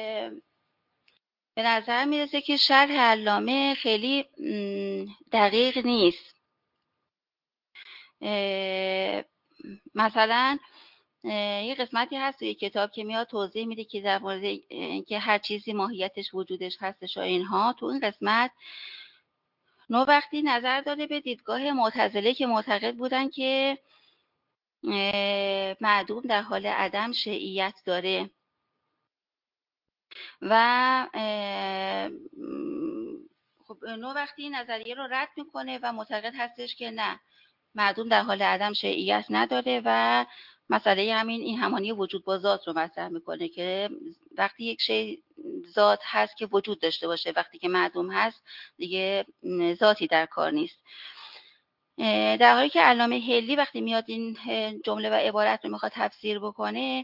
S3: به نظر میرسه که شرح علامه خیلی دقیق نیست. مثلا یه قسمتی هست توی کتاب که میاد توضیح میده که در مورد اینکه هر چیزی ماهیتش وجودش هستش و اینها، تو این قسمت نوبختی نظر داده به دیدگاه معتزله که معتقد بودن که معدوم در حال عدم شیعیت داره و خب نوبختی این نظریه رو رد میکنه و معتقد هستش که نه، معدوم در حال عدم شیعیت نداره و مسئله همین این همانی وجود با ذات رو مطرح میکنه که وقتی یک شی ذات هست که وجود داشته باشه، وقتی که معدوم هست دیگه ذاتی در کار نیست. در حالی که علامه حلی وقتی میاد این جمله و عبارت رو میخواد تفسیر بکنه،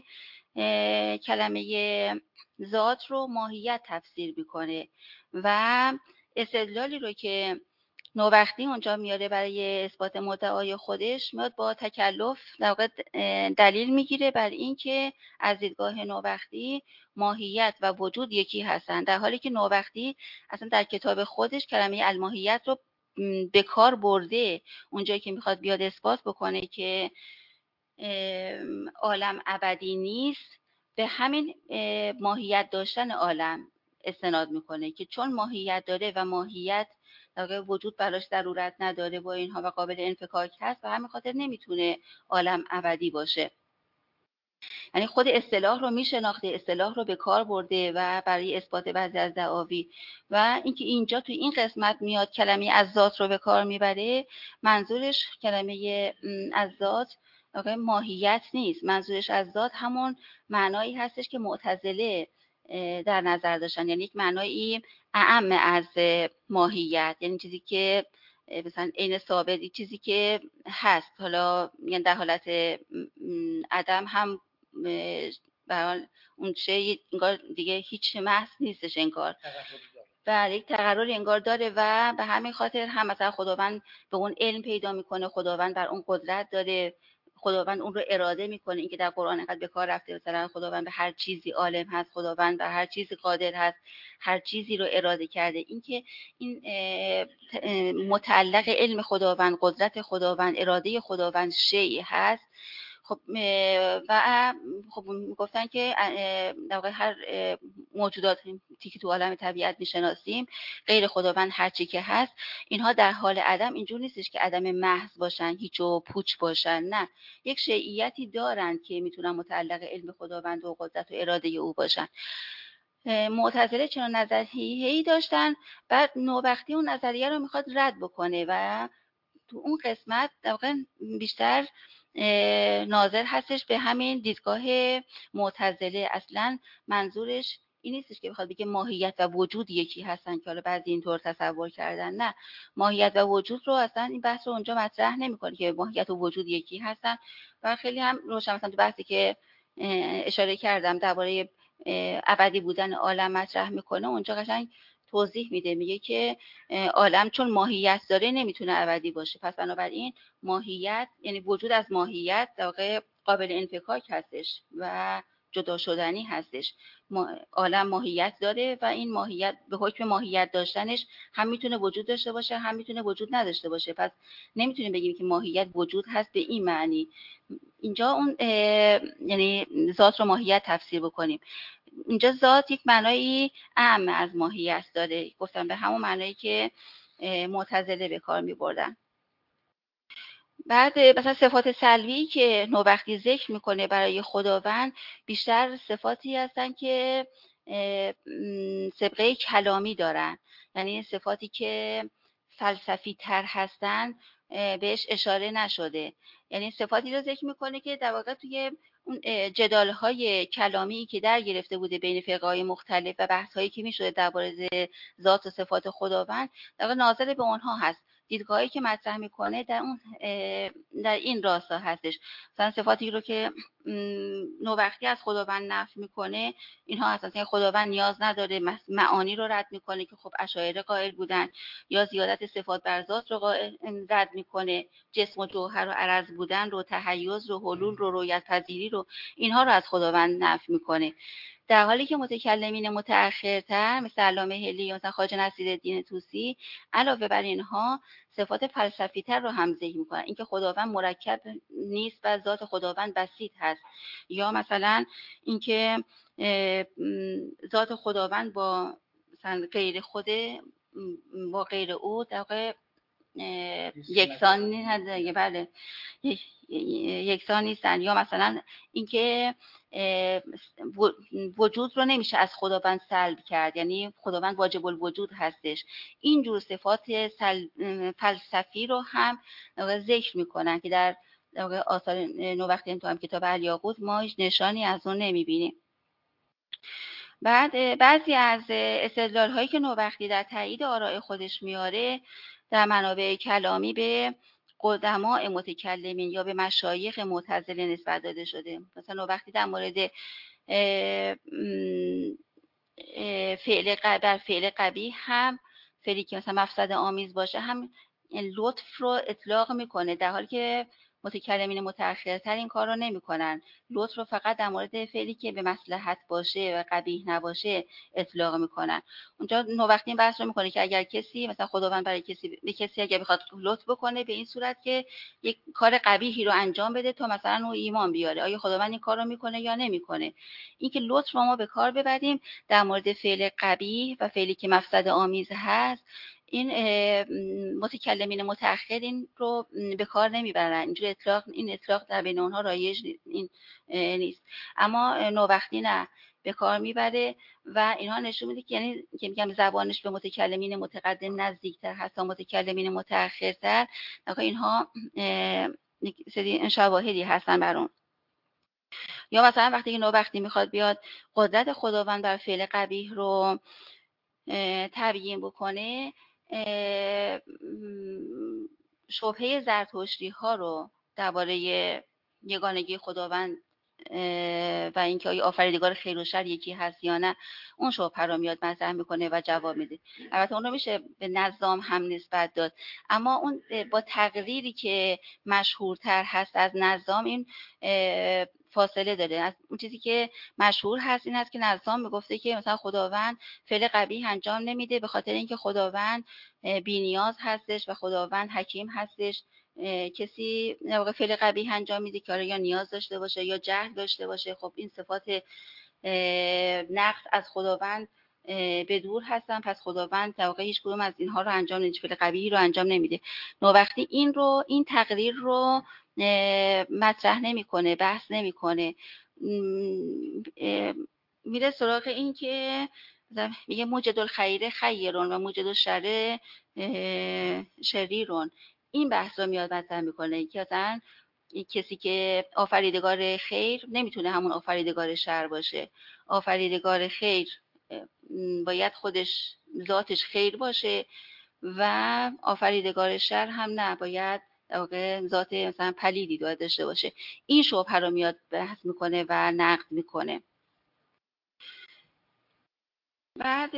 S3: کلمه ذات رو ماهیت تفسیر میکنه و استدلالی رو که نوبختی اونجا میاره برای اثبات مدعای خودش، میاد با تکلف در واقع دلیل میگیره بر این که از دیدگاه نوبختی ماهیت و وجود یکی هستن، در حالی که نوبختی اصلا در کتاب خودش کلمه الماهیت رو به کار برده. اونجایی که میخواد بیاد اثبات بکنه که عالم ابدی نیست، به همین ماهیت داشتن عالم استناد میکنه که چون ماهیت داره و ماهیت در وجود براش ضرورت نداره با اینها و قابل انفکاک هست و همین خاطر نمیتونه عالم ابدی باشه. یعنی خود اصطلاح رو میشناخته، اصطلاح رو به کار برده و برای اثبات بعضی از دعاوی. و اینکه اینجا تو این قسمت میاد کلمه از ذات رو به کار میبره، منظورش کلمه از ذات ماهیت نیست، منظورش از ذات همون معنایی هستش که معتزله در نظر داشتن، یعنی یک معنایی اعم از ماهیت، یعنی چیزی که مثلا عین ثابت، چیزی که هست، حالا یعنی در حالت عدم هم برای اون چه انگار دیگه هیچ محض نیستش، انگار بله یک تقرر انگار داره و به همین خاطر هم مثلا خداوند به اون علم پیدا میکنه، خداوند بر اون قدرت داره، خداوند اون رو اراده میکنه. اینکه در قرآن انقدر به کار رفته مثلا خداوند به هر چیزی عالم هست، خداوند به هر چیزی قادر هست، هر چیزی رو اراده کرده. اینکه این متعلق علم خداوند، قدرت خداوند، اراده خداوند شیء هست. خب و خب گفتن که در واقع هر موجوداتی که تو عالم طبیعت میشناسیم غیر خداوند هر چی که هست، اینها در حال عدم اینجور نیستش که عدم محض باشن، هیچ و پوچ باشن، نه، یک شیعیتی دارن که میتونن متعلق علم خداوند و قدرت و اراده او باشن. معتزله چنان نظریه‌ای داشتن، بعد نوبختی اون نظریه رو میخواد رد بکنه و تو اون قسمت در واقع بیشتر ناظر هستش به همین دیدگاه معتزله. اصلا منظورش این نیستش که بخواد بگه ماهیت و وجود یکی هستن که حالا بعضی اینطور تصور کردن، نه، ماهیت و وجود رو اصلا این بحث رو اونجا مطرح نمی‌کنه که ماهیت و وجود یکی هستن. و خیلی هم روشن مثلا تو بحثی که اشاره کردم درباره ابدی بودن عالم مطرح میکنه، اونجا قشنگ توضیح میده، میگه که عالم چون ماهیت داره نمیتونه ابدی باشه، پس بنابراین ماهیت یعنی وجود از ماهیت در واقع قابل انفکاک هستش و جدا شدنی هستش. عالم ماهیت داره و این ماهیت به حکم ماهیت داشتنش هم میتونه وجود داشته باشه هم میتونه وجود نداشته باشه، پس نمیتونیم بگیم که ماهیت وجود هست به این معنی. اینجا اون یعنی ذات رو ماهیت تفسیر بکنیم. اینجا ذات یک معنایی اعم از ماهیت داره، گفتم به همون معنایی که معتزله به کار می‌بردن. بعد مثلا صفات سلبی که نوبختی ذکر میکنه برای خداوند بیشتر صفاتی هستن که سابقه کلامی دارن، یعنی صفاتی که فلسفی تر هستن بهش اشاره نشده. یعنی صفاتی رو ذکر میکنه که در واقع توی اون جدال‌های کلامی که در گرفته بوده بین فرقه‌های مختلف و بحث‌هایی که می‌شده درباره ذات و صفات خداوند در واقع ناظر به اونها هست. دیدگاهی که مطرح میکنه در اون در این راستا هستش. مثلا صفاتی رو که نوبختی از خداوند نفی میکنه اینها هستن که خداوند نیاز نداره، معانی رو رد میکنه که خب اشاعره قائل بودن، یا زیادت صفات بر ذات رو رد میکنه، جسم و جوهر و عرض بودن رو، تحیز رو، حلول رو، رؤیت پذیری رو، اینها رو از خداوند نفی میکنه. در حالی که متکلمین متأخرتر مثل علامه حلی یا مثلا خواجه نصیرالدین طوسی علاوه بر اینها صفات فلسفی تر رو هم ذکر میکنن، اینکه خداوند مرکب نیست و ذات خداوند بسیط هست، یا مثلا اینکه ذات خداوند با مثلا غیر خود با غیر او در واقع یکسان نداره، بله یکسان نیستن، یا مثلا اینکه وجود رو نمیشه از خداوند سلب کرد، یعنی خداوند واجب الوجود هستش. این جور صفات فلسفی رو هم ذکر میکنن که در آثار نوبختی تو هم کتاب الیاقوت ما هیچ نشانی از اون نمیبینیم. بعد بعضی از استدلال هایی که نوبختی در تایید آراء خودش میاره در منابع کلامی به قدماء متکلمین یا به مشایخ معتزله نسبت داده شده. مثلا نوبختی در مورد فعل بر فعل قبیح هم فعلی که مثلا مفسد آمیز باشه هم لطف رو اطلاق میکنه، در حالی که متکلمین متأخرتر این کار رو نمیکنن، لطف رو فقط در مورد فعلی که به مصلحت باشه و قبیح نباشه اطلاق میکنن. اونجا نوبختی این بحث رو میکنه که اگر کسی مثلا خداوند برای کسی به کسی اگر بخواد لطف بکنه به این صورت که یک کار قبیحی رو انجام بده تا مثلا او ایمان بیاره، آیا خداوند این کار رو میکنه یا نمیکنه؟ اینکه لطف رو ما به کار ببریم در مورد فعل قبیح و فعلی که مفسد آمیز هست، این متکلمین متأخر این رو به کار نمیبرن، اینجور اطلاق این اطلاق در بین اونها رایج این نیست. اما نوبختی نه، به کار میبره و اینها نشون میده که یعنی که میگم زبانش به متکلمین متقدم نزدیکتر هست تا متکلمین متأخرتر، اینها سری شواهدی هستن بر اون. یا مثلا وقتی که نوبختی میخواد بیاد قدرت خداوند بر فعل قبیح رو تبیین بکنه، شبهه زرتشتی ها رو درباره یگانگی خداوند و اینکه آیا آفریدگار خیر و شر یکی هست یا نه، اون شبهه رو میاد مطرح میکنه و جواب میده. البته اون رو میشه به نظام هم نسبت داد، اما اون با تقریری که مشهورتر هست از نظام این فاصله داره. از اون چیزی که مشهور هست این هست که نظام میگفته که مثلا خداوند فعل قبیح انجام نمیده به خاطر اینکه خداوند بی‌نیاز هستش و خداوند حکیم هستش. کسی در واقع فعل قبیح انجام میده که یا نیاز داشته باشه یا جهل داشته باشه، خب این صفات نقص از خداوند به دور هستن، پس خداوند در واقع هیچ کدوم از اینها رو انجام نمیده، فعل قبیحی رو انجام نمیده. نوبختی این رو این تقریر رو مطرح نمیکنه، بحث نمیکنه، میره سراغ این که میگه موجد الخیر خیرون و موجد الشر شریرون. این بحث رو میاد مطرح میکنه که مثلا کسی که آفریدگار خیر نمیتونه همون آفریدگار شر باشه. آفریدگار خیر باید خودش ذاتش خیر باشه و آفریدگار شر هم نه، باید در واقع ذات مثلا پلیدی داشته باشه. این شبهه رو میاد بحث میکنه و نقد میکنه. بعد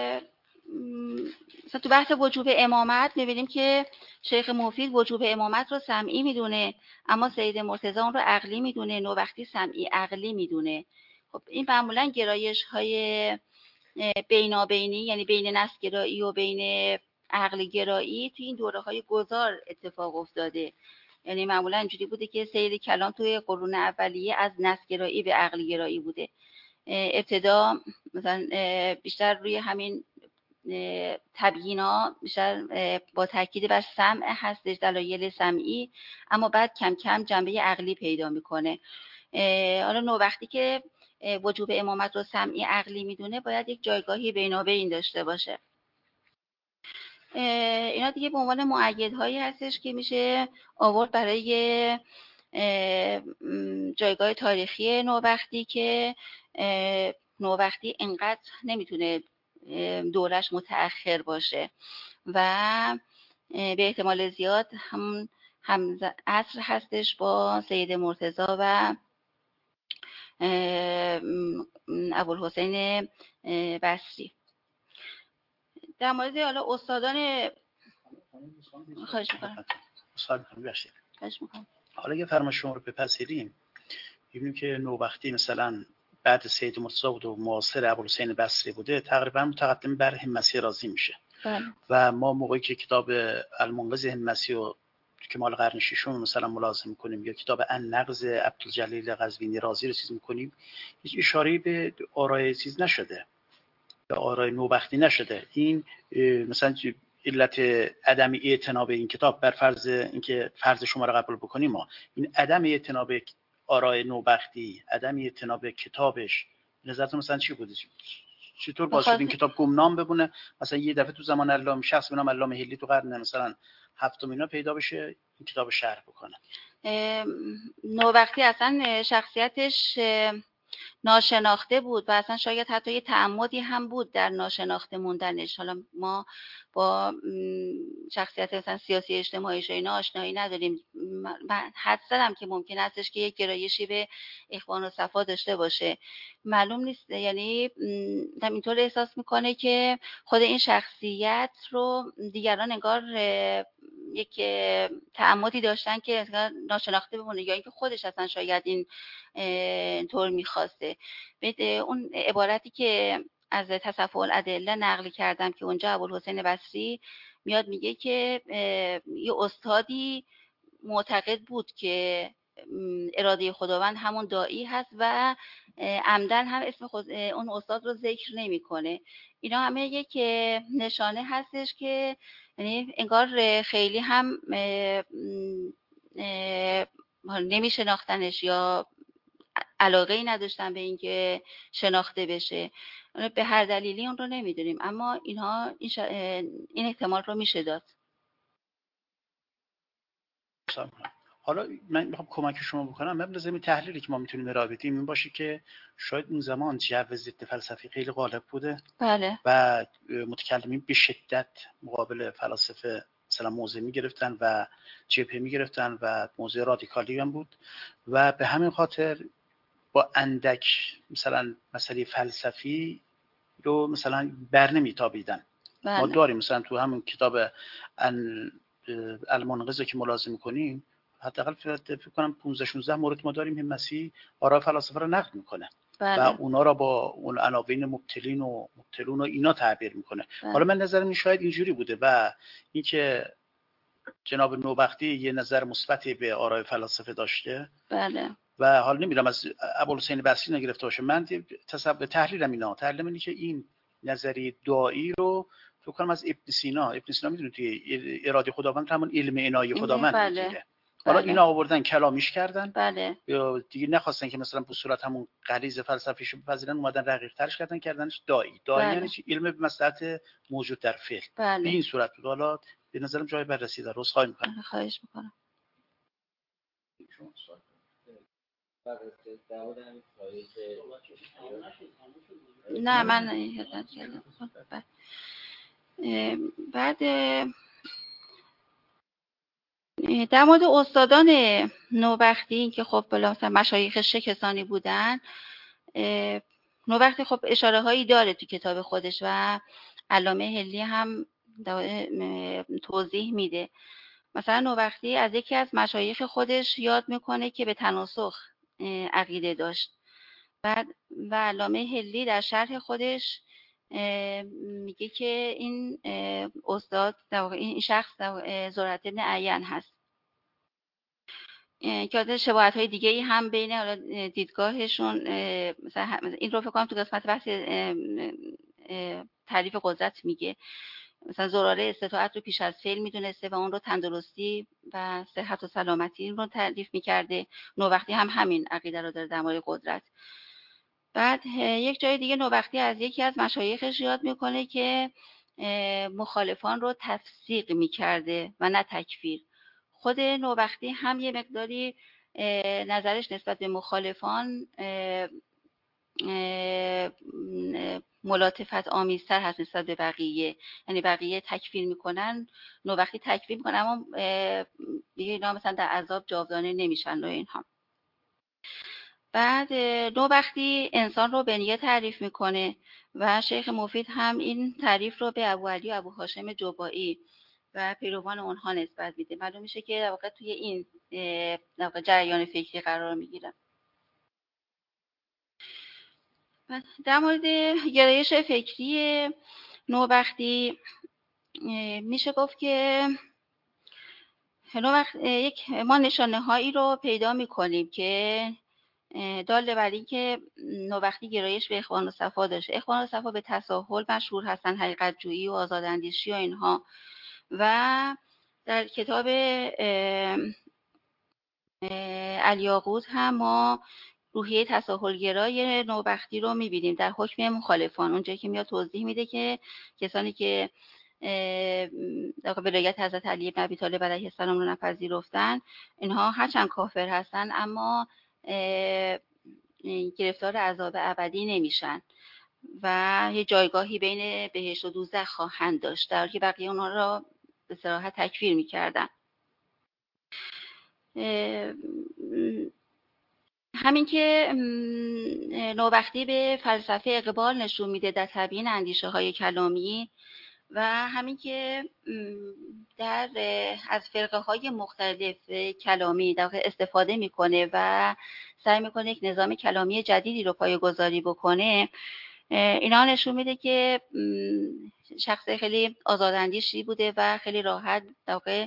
S3: مثلا تو بحث وجوب امامت میبینیم که شیخ مفید وجوب امامت رو سمعی میدونه، اما سید مرتضی اون رو عقلی میدونه، نوبختی سمعی عقلی میدونه. خب این معمولا گرایش های بینابینی یعنی بین نصگرایی و بین عقل گرایی توی این دوره های گذار اتفاق افتاده. یعنی معمولا اینجوری بوده که سیر کلام توی قرون اولیه از نصگرایی به عقل گرایی بوده. ابتدا مثلا بیشتر روی همین تبیینا بیشتر با تاکید بر سمع هستش، دلایل سمعی، اما بعد کم کم جنبه عقلی پیدا میکنه. حالا نوبختی که وجوب امامت رو سمعی عقلی میدونه باید یک جایگاهی بینابین داشته باشه. اینا دیگه به عنوان مؤیدهایی هستش که میشه آورد برای جایگاه تاریخی نوبختی که نوبختی انقدر نمیتونه دورش متأخر باشه و به احتمال زیاد هم هم عصر هستش با سید مرتضی و ابوالحسین بصری. در مورد حالا استادان خواهش میکنم خواهش میکنم
S2: حالا یه فرمایش شما رو بپذیریم، ببینیم که نوبختی مثلا بعد سید مرتضی بود و معاصر ابوالحسین بصری بوده، تقریبا متقدم بر همسی رازی میشه.
S3: بله.
S2: و ما موقعی که کتاب المنقذ همسی و که مال قرن ششم مثلا ملاحظه میکنیم یا کتاب النقض عبدالجلیل قزوینی رازی رو چیز میکنیم، هیچ اشاره‌ای به آرای چیز نشده، به آرای نوبختی نشده. این مثلا علت عدم اعتنا به این کتاب بر فرض اینکه فرض شما رو قبول بکنیم، ما این عدم اعتنا به آرای نوبختی، عدم اعتنا به کتابش، نظرتون مثلا چی بوده؟ چطور باعث شد این کتاب گمنام بمونه؟ مثلا یه دفعه تو زمان علامه شخص به نام علامه هلی تو قرن مثلا هفتم اینا پیدا بشه این کتاب شرح بکنه.
S3: نوبختی اصلا شخصیتش ناشناخته بود و اصلا شاید حتی یه تعمدی هم بود در ناشناخته موندنش. حالا ما با شخصیت مثلا سیاسی اجتماعیش و اینا آشنایی نداریم. من حد زدم که ممکن استش که یک گرایشی به اخوان و صفا داشته باشه، معلوم نیست. یعنی اینطور احساس میکنه که خود این شخصیت رو دیگران انگار یک تعمدی داشتن که ناشناخته بمونه، یا اینکه خودش اصلا شاید این طور میخواسته. اون عبارتی که از تصفح الادله نقل کردم که اونجا ابوالحسین بصری میاد میگه که یه استادی معتقد بود که اراده خداوند همون داعی هست و عمدن هم اسم خود اون استاد رو ذکر نمیکنه. اینا همه یک نشانه هستش که یعنی انگار خیلی هم نمی شناختنش یا علاقه ای نداشتن به اینکه شناخته بشه. به هر دلیلی اون رو نمیدونیم، اما اینها این, ش... این احتمال رو میشه داد.
S2: حالا من میخوام کمک شما بکنم. من لازم تحلیلی که ما میتونیم ارائه بدیم این باشه که شاید اون زمان جو ضد فلسفی خیلی غالب بوده.
S3: بله.
S2: و متکلمین به شدت مقابل فلاسفه مثلا موضع میگرفتن و جبهه میگرفتن و موضع رادیکالی هم بود و به همین خاطر با اندک مثلا مسئله فلسفی رو مثلا بر نمیتابیدن. ما داریم مثلا تو همون کتاب المنقذ که ملاحظه میکنیم حداقل فکر کنم پانزده شانزده مورد ما داریم همسی آراء فلاسفه رو نقد میکنه. بله. و اونا را با اون عناوین مبتلین و مبتلون و اینا تعبیر میکنه. بله. حالا من نظرم این شاید اینجوری بوده و اینکه جناب نوبختی یه نظر مثبتی به آراء فلاسفه داشته.
S3: بله.
S2: و حالا نمیدونم از ابوالحسین بصری نگرفته باشه. من تصور تحلیلم اینا تحلیلم اینه که این نظریه داعی رو فکر کنم از ابن سینا ابن سینا میدونید توی اراده خداوند همون علم عنایه خداوند
S3: بله.
S2: میگیره. حالا
S3: بله.
S2: اینا آوردن کلامیش کردن.
S3: بله.
S2: یا دیگه نخواستن که مثلا به صورت همون غریزه فلسفیشو بپذیرن، اومدن رقیق ترش کردن کردنش داعی. داعی بله. یعنی چی؟ علم به مصلحت موجود در فعل.
S3: بله.
S2: به این صورت بود. حالا به نظرم جای بررسی داره. خواهش می‌کنم.
S3: خواهش می‌کنم. نه من یادم کردم. بعد در مورد استادان نوبختی که خب بالا مثلا مشایخ چه کسانی بودن، نوبختی خب اشاره هایی داره تو کتاب خودش و علامه هلی هم توضیح میده. مثلا نوبختی از یکی از مشایخ خودش یاد میکنه که به تناسخ عقیده داشت. بعد و علامه هلی در شرح خودش میگه که این استاد در واقع این شخص زرارت بن عین هست. که شباهت های دیگه ای هم بین دیدگاهشون، مثلا این رو فکر کنم تو قسمت بحث تعریف قدرت میگه، مثلا زراره استطاعت رو پیش از فعل میدونسته و اون رو تندرستی و صحت و سلامتی رو تعریف میکرده. نوبختی هم همین عقیده رو داره در مورد قدرت. بعد یک جای دیگه نوبختی از یکی از مشایخش یاد میکنه که مخالفان رو تفسیق میکرده و نه تکفیر. خود نوبختی هم یه مقداری نظرش نسبت به مخالفان ملاطفت آمیزتر هست نسبت به بقیه، یعنی بقیه تکفیر میکنن، نوبختی تکفیر میکنن اما دیگه اینا مثلا در عذاب جاودانه نمیشن و اینها. بعد نوبختی انسان رو به نیه تعریف میکنه و شیخ مفید هم این تعریف رو به ابو علی و ابو هاشم جبائی و پیروان اونها نسبت میده. معلوم میشه که در واقع توی این در واقع جریان فکری قرار میگیره. در مورد گرایش فکری نوبختی میشه گفت که نوبخت یک ما نشانه هایی رو پیدا میکنیم که دال بر این که نوبختی گرایش به اخوان و صفا داشته. اخوان و صفا به تساهل مشهور هستن، حقیقت جویی و آزاداندیشی و اینها. و در کتاب الیاقوت هم ما روحیه تساهلگرای نوبختی رو میبینیم در حکم مخالفان، اونجایی که میاد توضیح میده که کسانی که در ولایت حضرت علی بن ابی طالب علیه السلام رو نپذیرفتن، اینها هرچند کافر هستن اما گرفتار عذاب ابدی نمیشن و یه جایگاهی بین بهشت و دوزخ خواهند داشت، در حالی که بقیه اونها را به صراحت تکفیر میکردن. همین که نوبختی به فلسفه اقبال نشون میده در تبیین اندیشه های کلامی و همین که در از فرقه های مختلف کلامی در استفاده میکنه و سعی میکنه یک نظام کلامی جدیدی رو پایه‌گذاری بکنه، اینا نشون میده که شخص خیلی آزاداندیشی بوده و خیلی راحت در واقع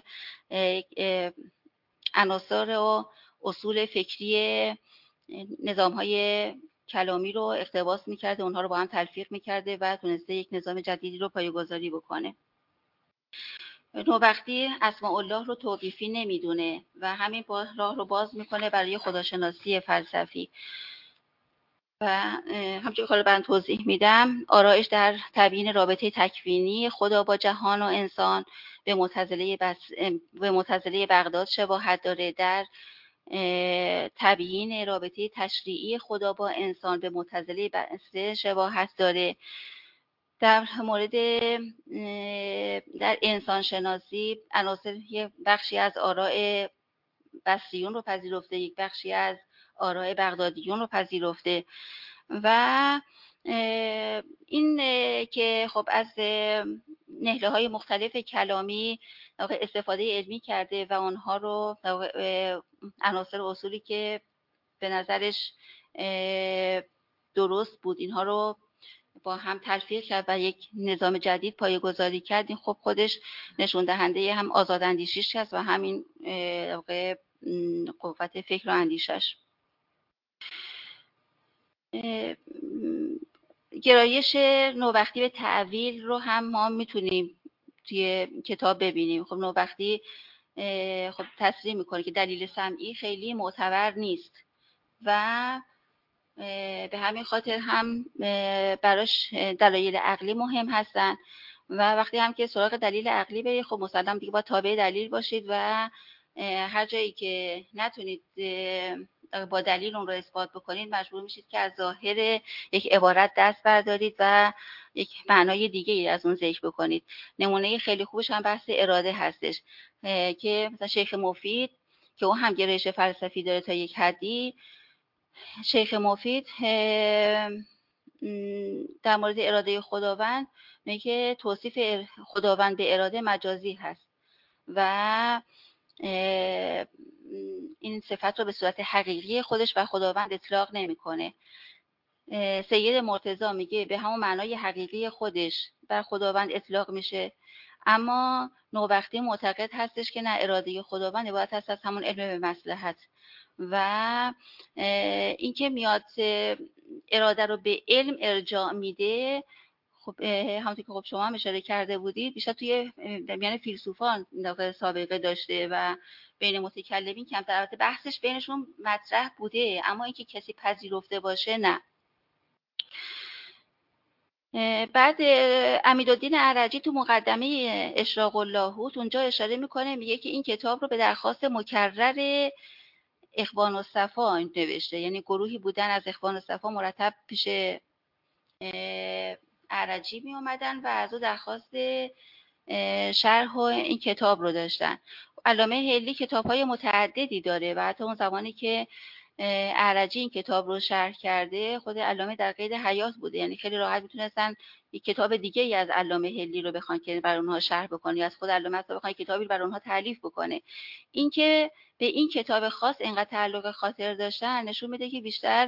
S3: عناصر و اصول فکری نظام‌های کلامی رو اقتباس می‌کرده، اونها رو با هم تلفیق می‌کرده و تونسته یک نظام جدیدی رو پایه‌گذاری بکنه. نوبختی اسماء الله رو توقیفی نمیدونه و همین راه رو باز میکنه برای خداشناسی فلسفی. و همچون که من توضیح میدم، آرایش در تبیین رابطه تکوینی خدا با جهان و انسان به معتزله بس... به معتزله بغداد شباهت داره. در تبیین رابطه تشریعی خدا با انسان به معتزله بصره شباهت داره. در مورد در انسان شناسی عناصر یک بخشی از آراء بصریون رو پذیرفته، یک بخشی از آراء بغدادیون رو پذیرفته و این که خب از نهله های مختلف کلامی استفاده علمی کرده و اونها رو عناصر اصولی که به نظرش درست بود اینها رو با هم تلفیق کرد و یک نظام جدید پایه‌گذاری کرد. این خب خودش نشون دهنده هم آزاداندیشیش هست و همین قوت فکر و اندیشش. گرایش نوبختی به تعویل رو هم ما میتونیم توی کتاب ببینیم. خب نوبختی خب تصریح میکنه که دلیل سمعی خیلی معتبر نیست و به همین خاطر هم براش دلایل عقلی مهم هستن و وقتی هم که سراغ دلیل عقلی برید خب مسلم دیگه با تابع دلیل باشید و هر جایی که نتونید با دلیل اون رو اثبات بکنید مجبور میشید که از ظاهر یک عبارت دست بردارید و یک معنای دیگه ای از اون ذکر بکنید. نمونه خیلی خوبش هم بحث اراده هستش که مثلا شیخ مفید که اون هم گرایش فلسفی داره تا یک حدی، شیخ مفید در مورد اراده خداوند میگه توصیف خداوند به اراده مجازی هست و این صفت رو به صورت حقیقی خودش بر خداوند اطلاق نمیکنه. سید مرتضی میگه به همون معنای حقیقی خودش بر خداوند اطلاق میشه، اما نوبختی معتقد هستش که نه، اراده خداوند عبارت هست از همون علم به مصلحت و اینکه میاد اراده رو به علم ارجاع میده. خب همونطور که خب شما هم اشاره کرده بودید، بیشتر توی میان فیلسوفان سابقه داشته و بین متکلمین کمتر. البته بحثش بینشون مطرح بوده، اما اینکه کسی پذیرفته باشه نه. بعد امیرالدین ارجی تو مقدمه اشراق اللاهوت اونجا اشاره میکنه، میگه که این کتاب رو به درخواست مکرر اخوان الصفا نوشته، یعنی گروهی بودن از اخوان الصفا مرتب پیش ارجی می اومدن و از او درخواست شرح این کتاب رو داشتن. علامه حلی کتاب‌های متعددی داره و حتی اون زمانی که ارجی این کتاب رو شرح کرده، خود علامه در قید حیات بوده، یعنی خیلی راحت میتونستن یک کتاب دیگه ای از علامه حلی رو بخوان که بر اونها شرح بکنه، یا از خود علامه حتی بخوان کتابی بر اونها تالیف بکنه. اینکه به این کتاب خاص اینقدر تعلق خاطر داشتن نشون میده که بیشتر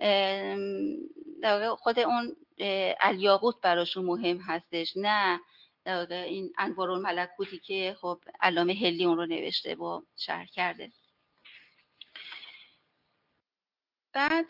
S3: در واقع خود اون الیاقوت براشون مهم هستش، نه در واقع این انوار الملکوتی که خب علامه حلی اون رو نوشته و شرح کرده. بعد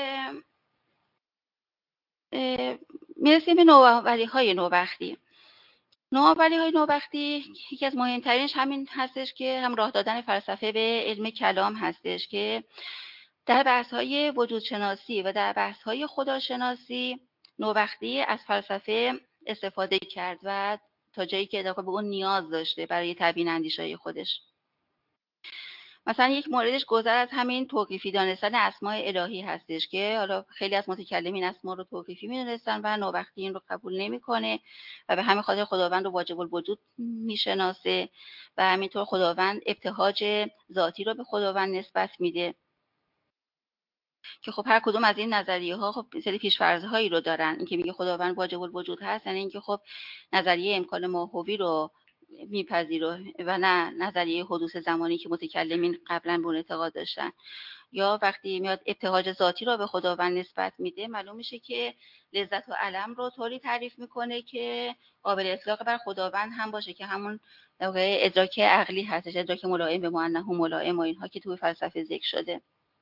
S3: میرسیم به نوآوری های نوبختی. نوآوری های نوبختی یکی از مهمترینش همین هستش که هم راه دادن فلسفه به علم کلام هستش که در بحث های وجود شناسی و در بحث های خداشناسی نوبختی از فلسفه استفاده کرد و تا جایی که به اون نیاز داشته برای تبیین اندیشه‌های خودش. مثلا یک موردش گذر از همین توقیفی دانستن اسماء الهی هستش که حالا خیلی از متکلمین اسما رو توقیفی می‌دونستن و نوبختی این رو قبول نمی‌کنه و به همین خاطر خداوند رو واجب الوجود میشناسه و همینطور خداوند ابتهاج ذاتی رو به خداوند نسبت میده که خب هر کدوم از این نظریه ها خب سری پیش‌فرض‌هایی رو دارن. اینکه میگه خداوند واجب الوجود هست، یعنی اینکه خب نظریه امکان ماهوی رو میپذیره و نه نظریه حدوث زمانی که متکلمین قبلا به اون اعتقاد داشتن. یا وقتی میاد ابتهاج ذاتی رو به خداوند نسبت میده، معلوم میشه که لذت و الم رو طوری تعریف میکنه که قابل اطلاق بر خداوند هم باشه که همون در واقع ادراک عقلی هستش، ادراک ملائم به معنی ملائم و اینها که توی فلسفه ذکر شده.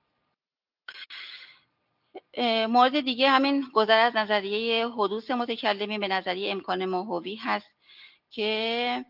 S3: مورد دیگه همین گذر از نظریه حدوث متکلمین به نظریه امکان ماهوی هست که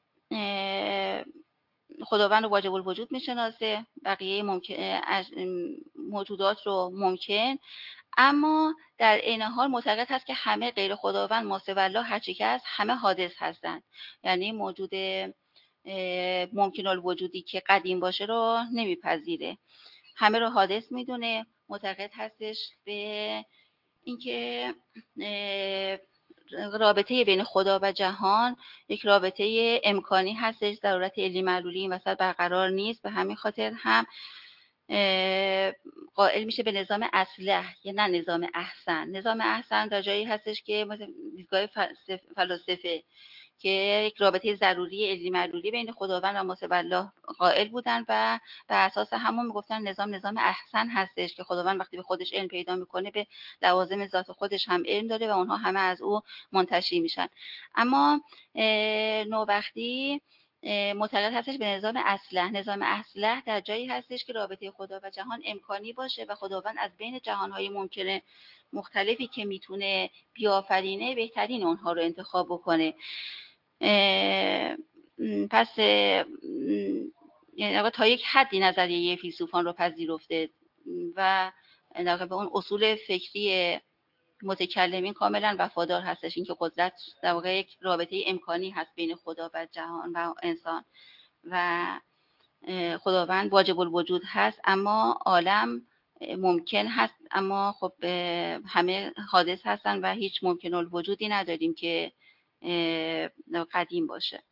S3: خداوند رو واجب الوجود میشناسه، بقیه ممکن موجودات رو ممکن، اما در عین حال معتقد هست که همه غیر خداوند ماسوی الله هرچی که هست همه حادث هستند. یعنی موجود ممکن الوجودی که قدیم باشه رو نمیپذیره، همه رو حادث میدونه. معتقد هستش به اینکه رابطه بین خدا و جهان یک رابطه امکانی هستش، ضرورت علی معلولی این وسط برقرار نیست. به همین خاطر هم قائل میشه به نظام اصلح یا نه نظام احسن. نظام احسن در جایی هستش که مثلا دیدگاه فلاسفه که یک رابطه ضروری علی معلولی بین خداوند و ماسوی الله قائل بودن و بر اساس همون میگفتن نظام نظام احسن هستش که خداوند وقتی به خودش علم پیدا میکنه به لوازم ذات خودش هم علم داره و اونها همه از او منتشی میشن. اما نوبختی معتقد هستش به نظام اصلح. نظام اصلح در جایی هستش که رابطه خدا و جهان امکانی باشه و خداوند از بین جهانهای ممکنه مختلفی که میتونه بیافرینه بهترین اونها رو انتخاب بکنه. پس یعنی تا یک حدی نظریه فیلسوفان رو پذیرفته و به اون اصول فکری متکلمین کاملا وفادار هستش، اینکه قدرت در واقع یک رابطه امکانی هست بین خدا و جهان و انسان و خداوند واجب الوجود هست، اما عالم ممکن هست، اما خب همه حادث هستن و هیچ ممکن الوجودی نداریم که قدیم باشه.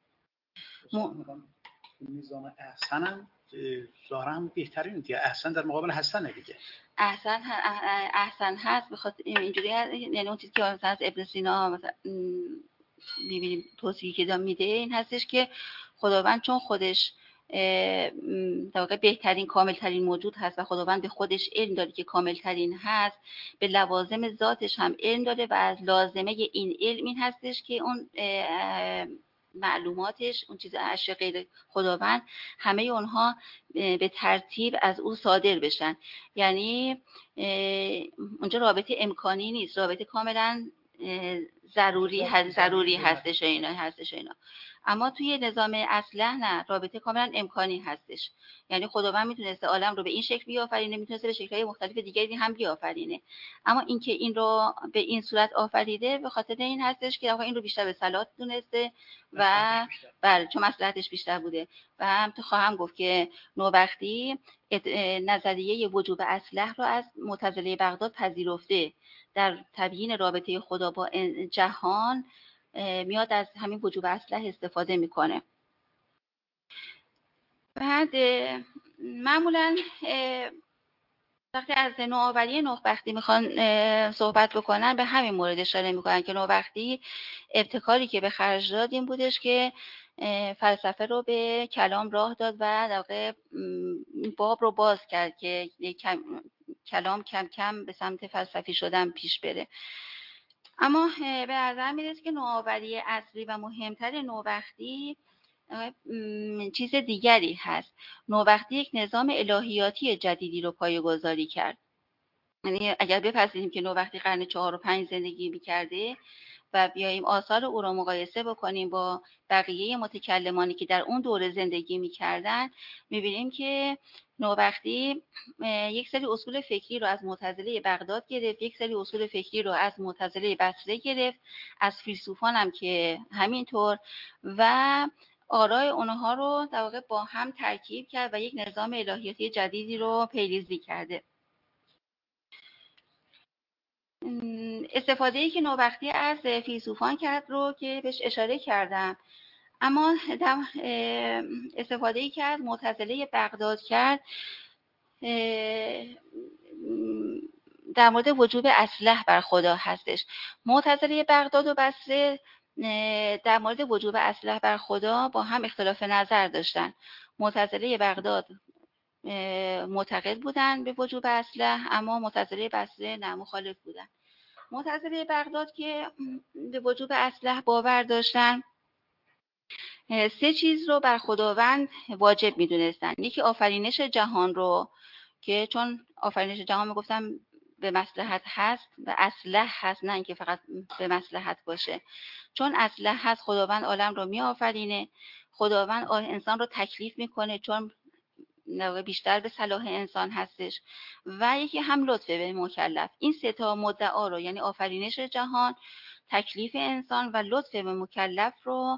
S2: نظام احسن هم ظاهرا هم بهترین دیگه، احسن در مقابل حسنه دیگه.
S3: احسن احسن هست بخاطر اینجوری، یعنی اون چیزی که مثلا از ابن سینا مثلا می‌بینیم توصیفی که میده این هستش که خداوند چون خودش در واقع بهترین کاملترین موجود هست و خداوند به خودش علم داره که کاملترین هست، به لوازم ذاتش هم علم داره و از لازمه این علم این هستش که اون معلوماتش، اون چیز اشیاء غیر خداوند، همه اونها به ترتیب از او صادر بشن. یعنی اونجا رابطه امکانی نیست، رابطه کاملا ضروری هست، ضروری هستش اینا هستش اینا اما توی نظام اصلح نه، رابطه کاملا امکانی هستش. یعنی خداوند میتونسته عالم رو به این شکل بیافرینه، میتونسته به شکل‌های مختلف دیگری هم بیافرینه، اما اینکه این رو به این صورت آفریده به خاطر این هستش که آقا این رو بیشتر به صلاح دونسته و بله چون مصلحتش بیشتر بوده. و هم تو خواهم گفت که نوبختی نظریه وجوب اصلح رو از معتزله بغداد پذیرفته، در تبیین رابطه خدا با جهان میاد از همین وجوب اصلح استفاده میکنه. بعد معمولا وقتی از نوآوری نوبختی میخوان صحبت بکنن به همین مورد اشاره میکنن که نوبختی ابتکاری که به خرج داد این بودش که فلسفه رو به کلام راه داد و در واقع باب رو باز کرد که کلام کم کم به سمت فلسفی شدن پیش بره. اما به نظر میرسه که نوآوری اصلی و مهمتر نوبختی چیز دیگری هست. نوبختی یک نظام الهیاتی جدیدی رو پایه‌گذاری کرد. یعنی اگر بپذیریم که نوبختی قرن چهار و پنج زندگی می‌کرده و بیاییم آثار او را مقایسه بکنیم با بقیه متکلمانی که در اون دوره زندگی می‌کردن، می‌بینیم که نوبختی یک سری اصول فکری رو از معتزله بغداد گرفت، یک سری اصول فکری رو از معتزله بصره گرفت، از فیلسوفان هم که همینطور، و آرای اونها رو در واقع با هم ترکیب کرد و یک نظام الهیاتی جدیدی رو پیریزی کرده. استفاده‌ای که نوبختی از فیلسوفان کرد رو که بهش اشاره کردم، اما استفاده‌ای که از معتزله بغداد کرد در مورد وجوب اصلح بر خدا هستش. معتزله بغداد و بصره در مورد وجوب اصلح بر خدا با هم اختلاف نظر داشتن. معتزله بغداد معتقد بودن به وجوب اصلح، اما معتزله بصره نه، مخالف بودن. معتزله بغداد که به وجوب اصلح باور داشتن، سه چیز رو بر خداوند واجب میدونستن. یکی آفرینش جهان رو که چون آفرینش جهان میگفتم به مصلحت هست و اصلح هست، نه اینکه فقط به مصلحت باشه. چون اصلح هست خداوند عالم رو می آفرینه، خداوند انسان رو تکلیف میکنه چون بیشتر به صلاح انسان هستش، و یکی هم لطف به مکلف. این سه تا مدعا رو، یعنی آفرینش جهان، تکلیف انسان و لطف به مکلف رو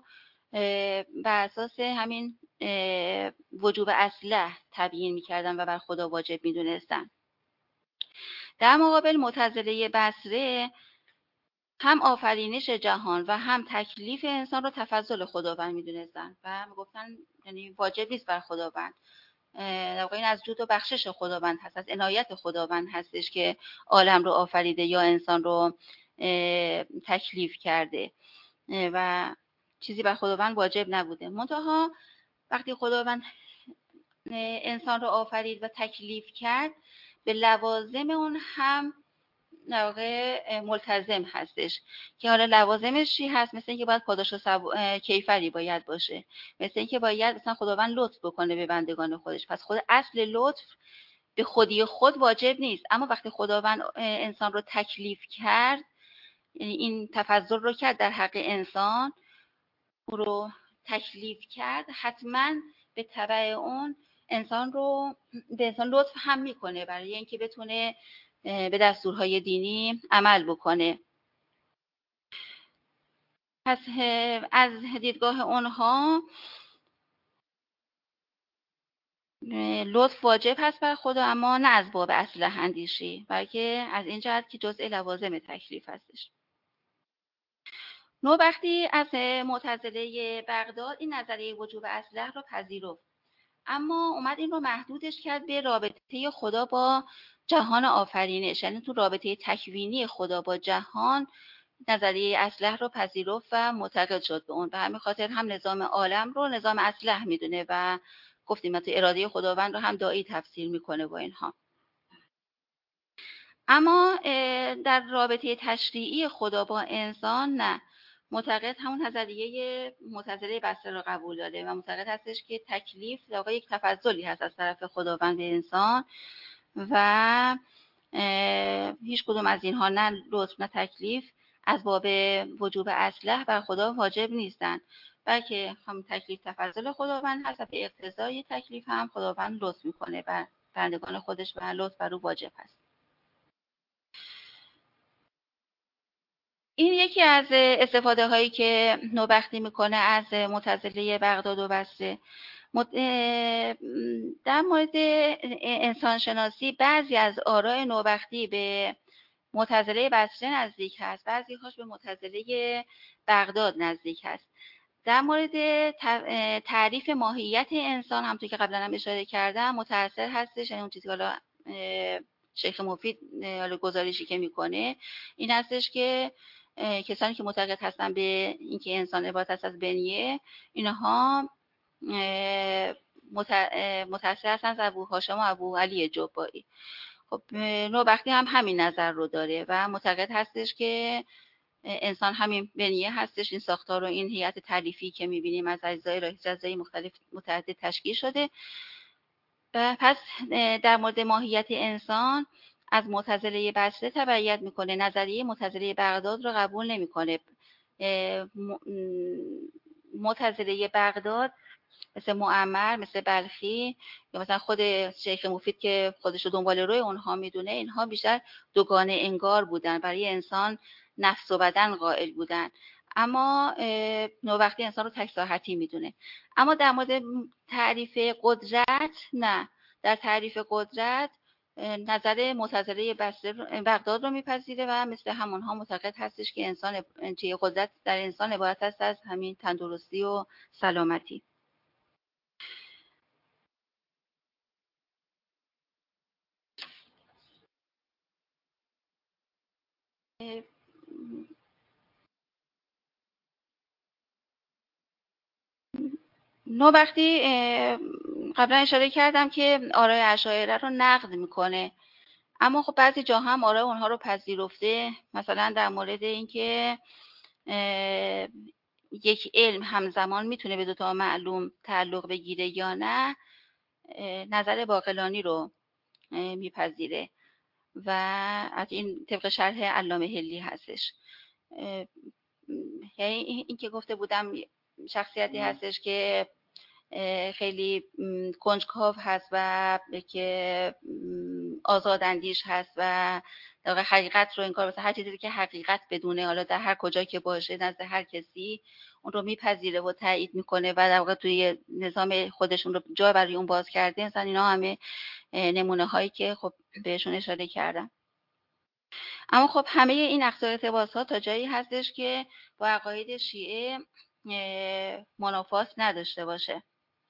S3: بر اساس همین وجوب اصلح تبیین می‌کردن و بر خدا واجب می‌دونستن. در مقابل معتزله بصره هم آفرینش جهان و هم تکلیف انسان رو تفضل خداوند می‌دونستن و میگفتن یعنی واجب نیست بر خداوند، در واقع این از جود و بخشش خداوند هست، از عنایت خداوند هستش که عالم رو آفریده یا انسان رو تکلیف کرده و چیزی بر خداوند واجب نبوده. منتها وقتی خداوند انسان رو آفرید و تکلیف کرد، به لوازم اون هم در واقع ملتزم هستش که حالا لوازمش چی هست؟ مثل اینکه باید پاداش و سب... کیفری باید باشه، مثل اینکه باید مثلا خداوند لطف بکنه به بندگان خودش. پس خود اصل لطف به خودی خود واجب نیست، اما وقتی خداوند انسان رو تکلیف کرد، یعنی این تفضل رو کرد در حق انسان، او رو تکلیف کرد، حتما به تبع اون انسان رو به انسان لطف هم میکنه برای اینکه بتونه به دستورهای دینی عمل بکنه. پس از دیدگاه اونها لطف واجب هست بر خدا، اما نه از باب اصلح اندیشی، بلکه از این جهت که جزء لوازم تکلیف هستش. نوبختی از معتزله بغداد این نظریه وجوب اصلح رو پذیرفت، اما اومد این رو محدودش کرد به رابطه خدا با جهان آفرینش، یعنی تو رابطه تکوینی خدا با جهان نظریه اصلح رو پذیرفت و معتقد شد به اون. به همین خاطر هم نظام عالم رو نظام اصلح میدونه و گفتیم تو اراده خداوند رو هم داعی تفسیر میکنه با اینها. اما در رابطه تشریعی خدا با انسان نه، معتقد همون نظریه معتزله بصره رو قبول داره و معتقد هستش که تکلیف در واقع یک تفضلی هست از طرف خداوند به انسان و هیچ کدوم از اینها، نه لطف نه تکلیف، از باب وجوب اصلح بر خدا واجب نیستن، بلکه هم تکلیف تفضل خداوند هست و به اقتضای تکلیف هم خداوند لطف میکنه بر بندگان خودش و لطف بر او واجب هست. این یکی از استفاده هایی که نوبختی میکنه از معتزله بغداد و بصره. در مورد انسانشناسی بعضی از آراء نوبختی به معتزله بصره نزدیک هست، بعضی هاش به معتزله بغداد نزدیک هست. در مورد تعریف ماهیت انسان همونطور که قبلا هم اشاره کردم متأثر هستش، یعنی اون چیزی که حالا شیخ مفید حالا گزارشی که میکنه این هستش که کسانی که معتقد هستن به اینکه انسان عبارت است از بنیه، اینها متأثر هستن از ابو هاشم و ابو علی جبایی. خب نوبختی هم همین نظر رو داره و معتقد هستش که انسان همین بنیه هستش، این ساختار و این هیئت تعریفی که میبینیم از اجزای راهی اجزای مختلف متعدد تشکیل شده. پس در مورد ماهیت انسان از معتزله بصره تبعیت میکنه، نظریه معتزله بغداد رو قبول نمیکنه. معتزله بغداد مثل معمر، مثل بلخی یا مثلا خود شیخ مفید که خودش رو دنبال روی اونها میدونه، اینها بیشتر دوگانه انگار بودن، برای انسان نفس و بدن قائل بودن، اما نوبختی انسان رو تک ساحتی میدونه. اما در مورد تعریف قدرت نه، در تعریف قدرت نظر معتزله بغداد رو میپذیره و مثل همونها معتقد هستش که انسان چه قدرت در انسان عبارت است از همین تندرستی و سلامتی. نوبختی قبلا اشاره کردم که آرای اشاعره رو نقد میکنه، اما خب بعضی جا هم آرای اونها رو پذیرفته. مثلا در مورد اینکه یک علم همزمان میتونه به دو تا معلوم تعلق بگیره یا نه، نظر باقلانی رو میپذیره و از این طبق شرح علامه حلی هستش. این که گفته بودم شخصیتی هستش که خیلی کنجکاو هست و که آزاداندیش هست و در واقع حقیقت رو انکار، مثلا هر چیزی که حقیقت بدونه، حالا در هر کجا که باشه نزد هر کسی اون رو میپذیره و تایید میکنه و در واقع توی نظام خودشون رو جا برای اون باز کرده. مثلا اینا همه نمونه هایی که خب بهشون اشاره کردم. اما خب همه این اقصا ارتباطات تا جایی هستش که با عقاید شیعه منافات نداشته باشه.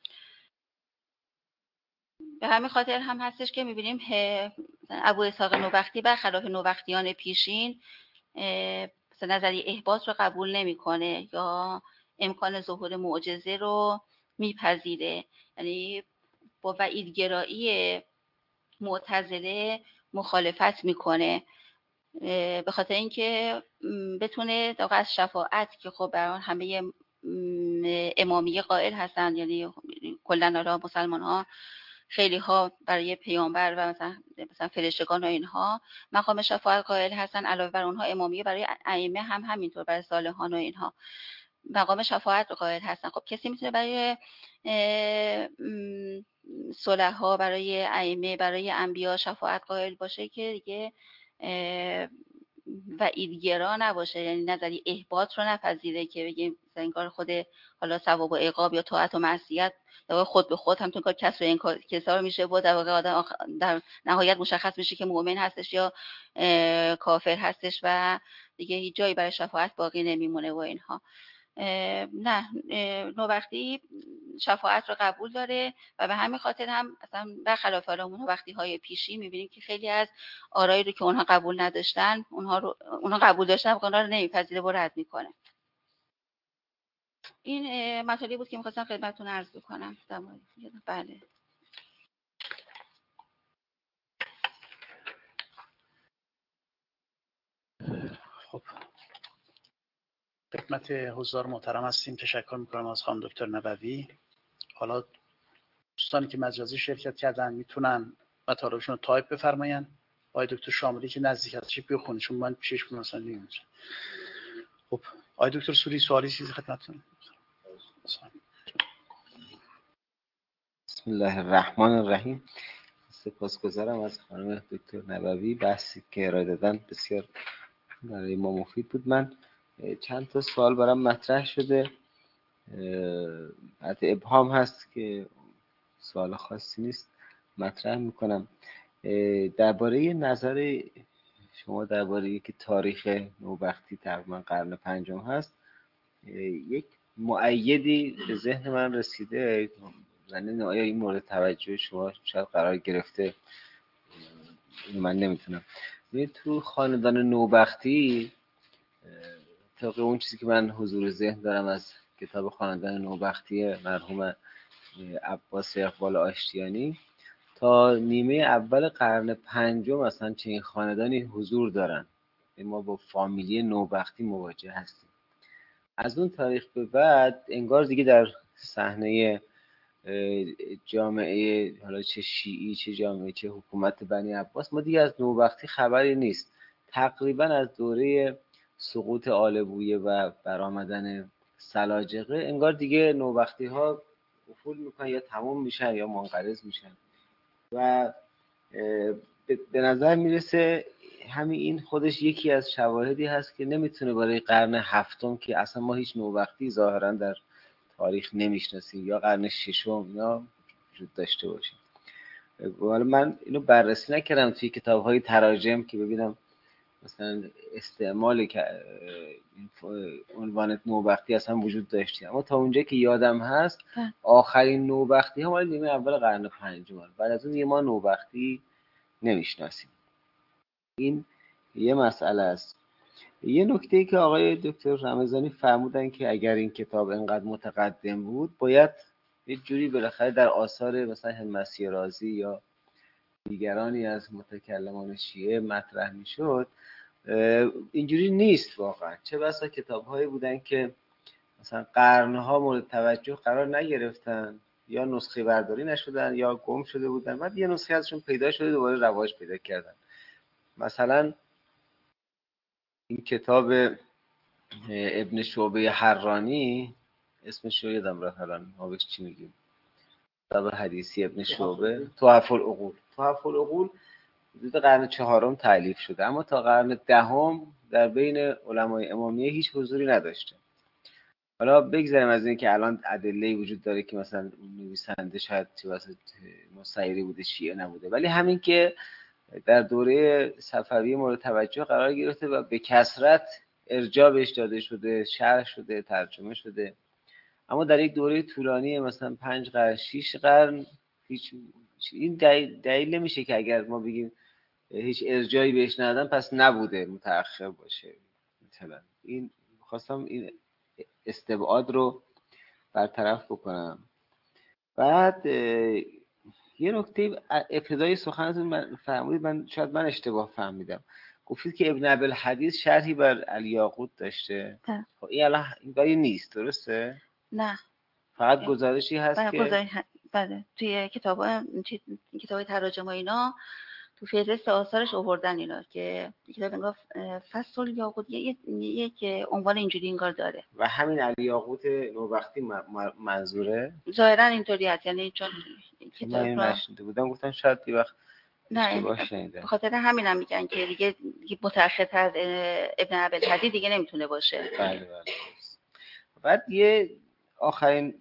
S3: به همین خاطر هم هستش که میبینیم ابو اسحاق نوبختی برخلاف نوبختیان پیشین مثلا نظریه احباط رو قبول نمیکنه یا امکان ظهور معجزه رو میپذیره، یعنی با وعیدگرایی معتزله مخالفت میکنه به خاطر اینکه بتونه در واقع از شفاعت که خب برای همه امامیه قائل هستن، یعنی کلا را مسلمان ها خیلی ها برای پیامبر و مثلا مثلا فرشتگان و اینها مقام شفاعت قائل هستن، علاوه بر اونها امامیه برای ائمه هم همینطور، برای صالحان و اینها مقام شفاعت قائل هستن. خب کسی میتونه برای صلحا، برای ائمه، برای انبیا شفاعت قائل باشه که دیگه وعیدگرا نباشه، یعنی نظری احباط رو نپذیره که بگیم مثلا این کار خود حالا ثواب و عقاب یا طاعت و معصیت در واقع خود به خود همون کار کسر این کسا رو میشه بود در واقع آدم در نهایت مشخص میشه که مؤمن هستش یا کافر هستش و دیگه هیچ جایی برای شفاعت باقی نمیمونه و اینها. نه، نوبختی شفاعت رو قبول داره و به همین خاطر هم مثلا برخلاف نوبختی های پیشی میبینیم که خیلی از آرایی رو که اونها قبول نداشتن اونها رو اونها قبول داشتن اونها رو نمیپذیره و رد میکنه. این مطالبی بود که می‌خواستم خدمتتون عرض بکنم. بله.
S2: خب خدمت حضار محترم هستیم. تشکر میکنم از خانم دکتر نبوی. حالا دوستانی که مجازی شرکت کردن میتونن مطالبشون رو تایپ بفرماین. آقای دکتر شاملی که نزدیک هستش بخونید چون من پیشش بود مثلا نمی‌دونم. خب آقای دکتر سوری سوالی چیزی خدمتتون.
S4: بسم الله الرحمن الرحیم. سپاسگزارم از خانم دکتر نبوی، بحثی که ارائه دادن بسیار برای ما مفید بود. من چند تا سوال برام مطرح شده، البته ابهام هست که سوال خاصی نیست، مطرح میکنم. درباره نظر شما درباره که تاریخ نوبختی تقریبا قرن پنجم هست، یک مؤیدی به ذهن من رسیده، زنه آیا این مورد توجه شما شاید قرار گرفته، من نمیتونم. تو خاندان نوبختی طبق اون چیزی که من حضور ذهن دارم از کتاب خاندان نوبختی مرحوم عباس اقبال آشتیانی، تا نیمه اول قرن پنجم اصلا چنین خاندانی حضور دارن. ما با فامیلی نوبختی مواجه هستیم. از اون تاریخ به بعد انگار دیگه در صحنه جامعه، حالا چه شیعی چه جامعه چه حکومت بنی عباس، ما دیگه از نوبختی خبری نیست. تقریبا از دوره سقوط آل بویه و برآمدن سلاجقه انگار دیگه نوبختی ها افول میکنن، یا تموم میشن یا منقرض میشن. و به نظر میرسه همین این خودش یکی از شواهدی هست که نمیتونه برای قرن هفتم که اصلا ما هیچ نوبختی ظاهرا در تاریخ نمیشناسیم یا قرن ششم اینا وجود داشته باشه. حالا من اینو بررسی نکردم توی کتاب‌های تراجم که ببینم مثلا استعمال عنوان نوبختی اصلا وجود داشتی، اما تا اونجا که یادم هست آخرین نوبختی ها مال نیمه اول قرن پنجم، بعد از اون یه ما نوبختی نمیشناسیم. این یه مسئله است. یه نکته که آقای دکتر رمضانی فرمودن که اگر این کتاب انقدر متقدم بود باید یه جوری بالاخره در آثار مثلا همسی رازی یا دیگرانی از متکلمان شیعه مطرح میشد. اینجوری نیست واقعا. چه بسا کتاب‌هایی بودن که مثلا قرنها مورد توجه قرار نگرفتن، یا نسخه برداری نشدن یا گم شده بودن، بعد یه نسخه ازشون پیدا شده دوباره رواج پیدا کردن. مثلا این کتاب ابن شعبه حرانی، اسمش رو یادم رفت الان، ما بهش چی میگیم، کتاب حدیثی ابن شعبه، تحف العقول. تحف العقول حدود قرن چهارم تألیف شده، اما تا قرن دهم در بین علمای امامیه هیچ حضوری نداشته. حالا بگذاریم از این که الان ادله‌ای وجود داره که مثلا نویسنده شاید چه واسه مسیری بوده، شیعه نبوده، ولی همین که در دوره صفوی مورد توجه قرار گرفته و به کثرت ارجاع بهش داده شده، شرح شده، ترجمه شده، اما در یک دوره طولانی مثلا پنج قرن شیش قرن هیچ، این دلیل, دلیل نمیشه که اگر ما بگیم هیچ ارجاعی بهش ندادن پس نبوده، متأخر باشه. مثلا این خواستم این استبعاد رو برطرف بکنم. بعد یه نکته ابتدای سخنتون من فرمودید، من شاید من اشتباه فهمیدم، گفتید که ابن ابوالحدیث شرحی بر الیاقوت داشته. خب این الان این نیست، درسته؟
S3: نه،
S4: فقط گزارشی هست
S3: بله،
S4: که
S3: گزارش بله توی کتاب کتاب تراجم و اینا تو فهرست آثارش آوردن اینا که کتاب انگار فصل الیاقوت یک یک عنوان اینجوری انگار داره
S4: و همین الیاقوت نوبختی منظوره.
S3: ظاهرا اینطوری هست، یعنی چون
S4: من این نشنیده بودم، گفتم شاید یه وقت
S3: نه، به خاطر همین هم میگن که دیگه متأخرتر ابن ابوالحدیث دیگه نمیتونه باشه.
S4: بله بله. بعد یه آخرین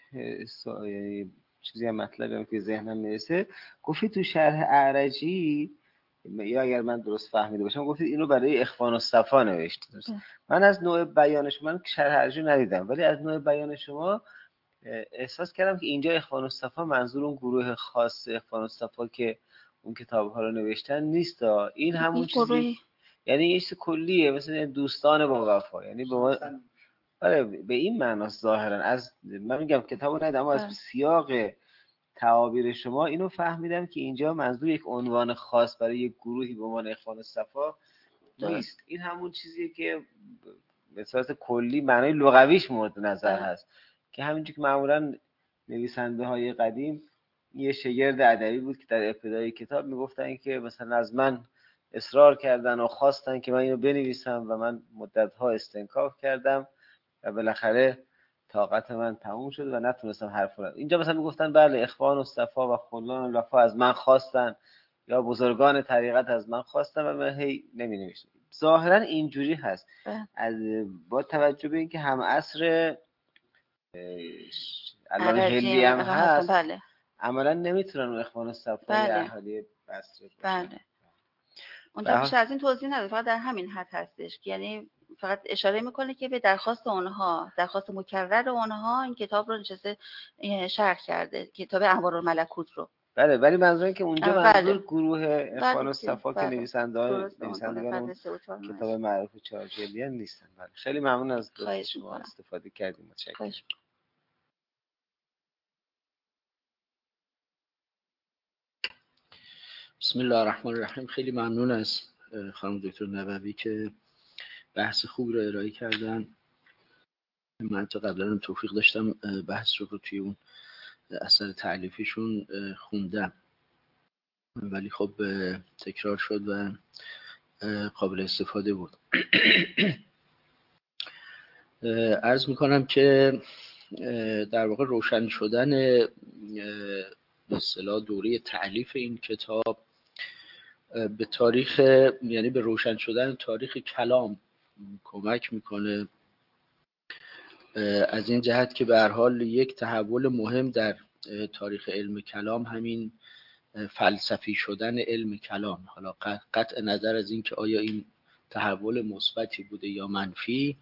S4: چیزی هم مطلبی هم که ذهنم میرسه، گفتید تو شرح اعرجی، یا اگر من درست فهمیده باشم گفتید اینو برای اخوان الصفا نوشتید. من از نوع بیان شما، من شرح اعرجی ندیدم، ولی از نوع بیان شما احساس کردم که اینجا اخوان الصفا منظور اون گروه خاص اخوان الصفا که اون کتاب ها رو نوشتن نیست. این همون چیزی، یعنی یه چیز کلیه، مثلا دوستان با وفا، یعنی با ما آره به این معناست ظاهرا. از من میگم کتابو ندیدم اما از
S3: بله.
S4: سیاق تعابیر شما اینو فهمیدم که اینجا منظور یک عنوان خاص برای یک گروهی به عنوان اخوان الصفا نیست. این همون چیزیه که به صورت کلی معنای لغویش مورد نظر
S3: بله.
S4: هست که همینجور که معمولا نویسنده های قدیم یه شگرد ادبی بود که در ابتدای کتاب میگفتن که مثلا از من اصرار کردن و خواستن که من اینو بنویسم و من مدت‌ها استنکاف کردم و بالاخره طاقت من تموم شد و نتونستم حرف رو. اینجا مثلا میگفتن بله اخوان الصفا و خلان الوفا از من خواستن یا بزرگان طریقت از من خواستن و من هی نمی نوشتم. ظاهرا اینجوری هست. از با توجه به اینکه هم عصر علامه هندی هم هست
S3: بله.
S4: عملا نمیتونن اخوان الصفا
S3: بله.
S4: اهالی بصره باشن.
S3: بله. اونجا بیشتر از این توضیح نداره، فقط در همین حد هستش، یعنی فقط اشاره میکنه که به درخواست اونها، درخواست مکرر اونها این کتاب رو نشسته شرح کرده، کتاب انوارالملکوت رو.
S4: بله ولی منظورم که اونجا
S3: بله.
S4: منظور گروه اخوان الصفا
S3: بله.
S4: که نویسنده‌های نویسندگان اون کتاب معروف چهار جلدی نیستن. بله خیلی ممنون از لطف شما، استفاده کردیم. متشکرم.
S2: بسم الله الرحمن الرحیم. خیلی ممنون از خانم دکتر نبوی که بحث خوب رو ارائه کردن. من تا قبلا توفیق داشتم بحث رو رو توی اون اثر تألیفیشون خوندم ولی خب تکرار شد و قابل استفاده بود. عرض میکنم که در واقع روشن شدن به اصطلاح دوره تألیف این کتاب به تاریخ، یعنی به روشن شدن تاریخ کلام کمک میکنه، از این جهت که به هر حال یک تحول مهم در تاریخ علم کلام همین فلسفی شدن علم کلام، حالا قطع نظر از این که آیا این تحول مثبتی بوده یا منفی،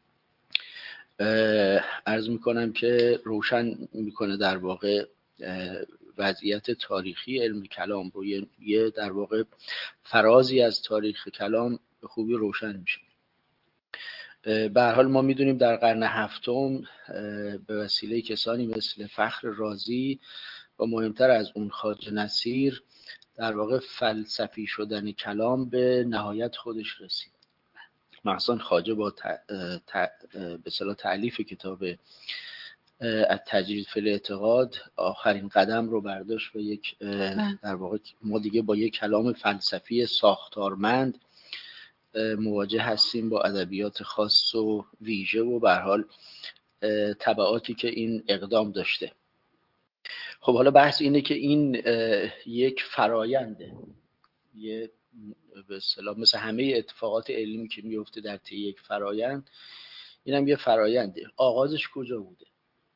S2: عرض میکنم که روشن میکنه در واقع وضعیت تاریخی علم کلام رو، یه در واقع فرازی از تاریخ کلام به خوبی روشن میشه. به هر حال ما میدونیم در قرن هفتم به وسیله کسانی مثل فخر رازی و مهمتر از اون خواجه نصیر در واقع فلسفی شدن کلام به نهایت خودش رسید. مثلا خواجه با به اصطلاح تألیف کتاب التجرید فی الاعتقاد آخرین قدم رو برداشت و یک در واقع ما دیگه با یک کلام فلسفی ساختارمند مواجه هستیم با ادبیات خاص و ویژه و به هر حال تبعاتی که این اقدام داشته. خب حالا بحث اینه که این یک فراینده، یه به اصطلاح مثل همه اتفاقات علمی که میفته در طی یک فرایند، اینم یه فراینده. آغازش کجا بوده؟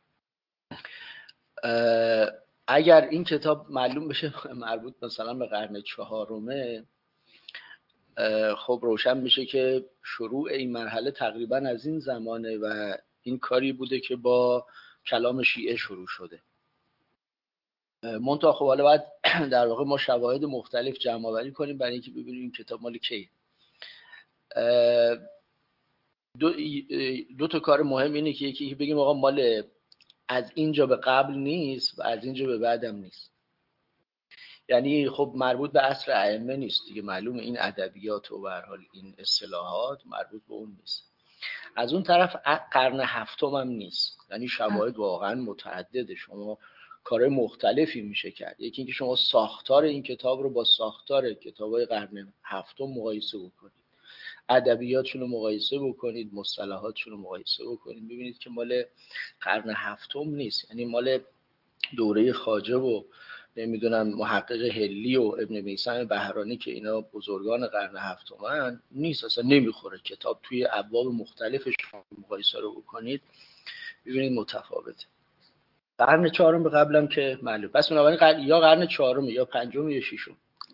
S2: اگر این کتاب معلوم بشه مربوط مثلا به قرن چهارمه، خب روشن میشه که شروع این مرحله تقریبا از این زمانه و این کاری بوده که با کلام شیعه شروع شده. منتها خب حالا باید در واقع ما شواهد مختلف جمع آوری کنیم برای اینکه ببینیم این کتاب مال کیه. دو, دو تا کار مهم اینه که یکی بگیم آقا مال از اینجا به قبل نیست و از اینجا به بعدم نیست. یعنی خب مربوط به عصر ائمه نیست دیگه، معلومه این ادبیات و به هر حال این اصطلاحات مربوط به اون نیست. از اون طرف قرن هفتم هم نیست، یعنی شواهد واقعا متعدده، شما کارهای مختلفی میشه کرد. یکی اینکه شما ساختار این کتاب رو با ساختار کتابای قرن هفتم مقایسه بکنید، ادبیاتشون رو مقایسه بکنید، مصطلحاتشون رو مقایسه بکنید، ببینید که مال قرن هفتم نیست، یعنی مال دوره خواجه و نمیدونم محقق هلی و ابن میثم بهرانی که اینا بزرگان قرن هفتمن نیست، اصلا نمیخوره. کتاب توی ابواب مختلفش مقایسه رو بکنید ببینید متفاوته. قرن چهارم به قبلم که معلوم، پس بنابراین یا قرن چهارم یا پنجم یا ششم.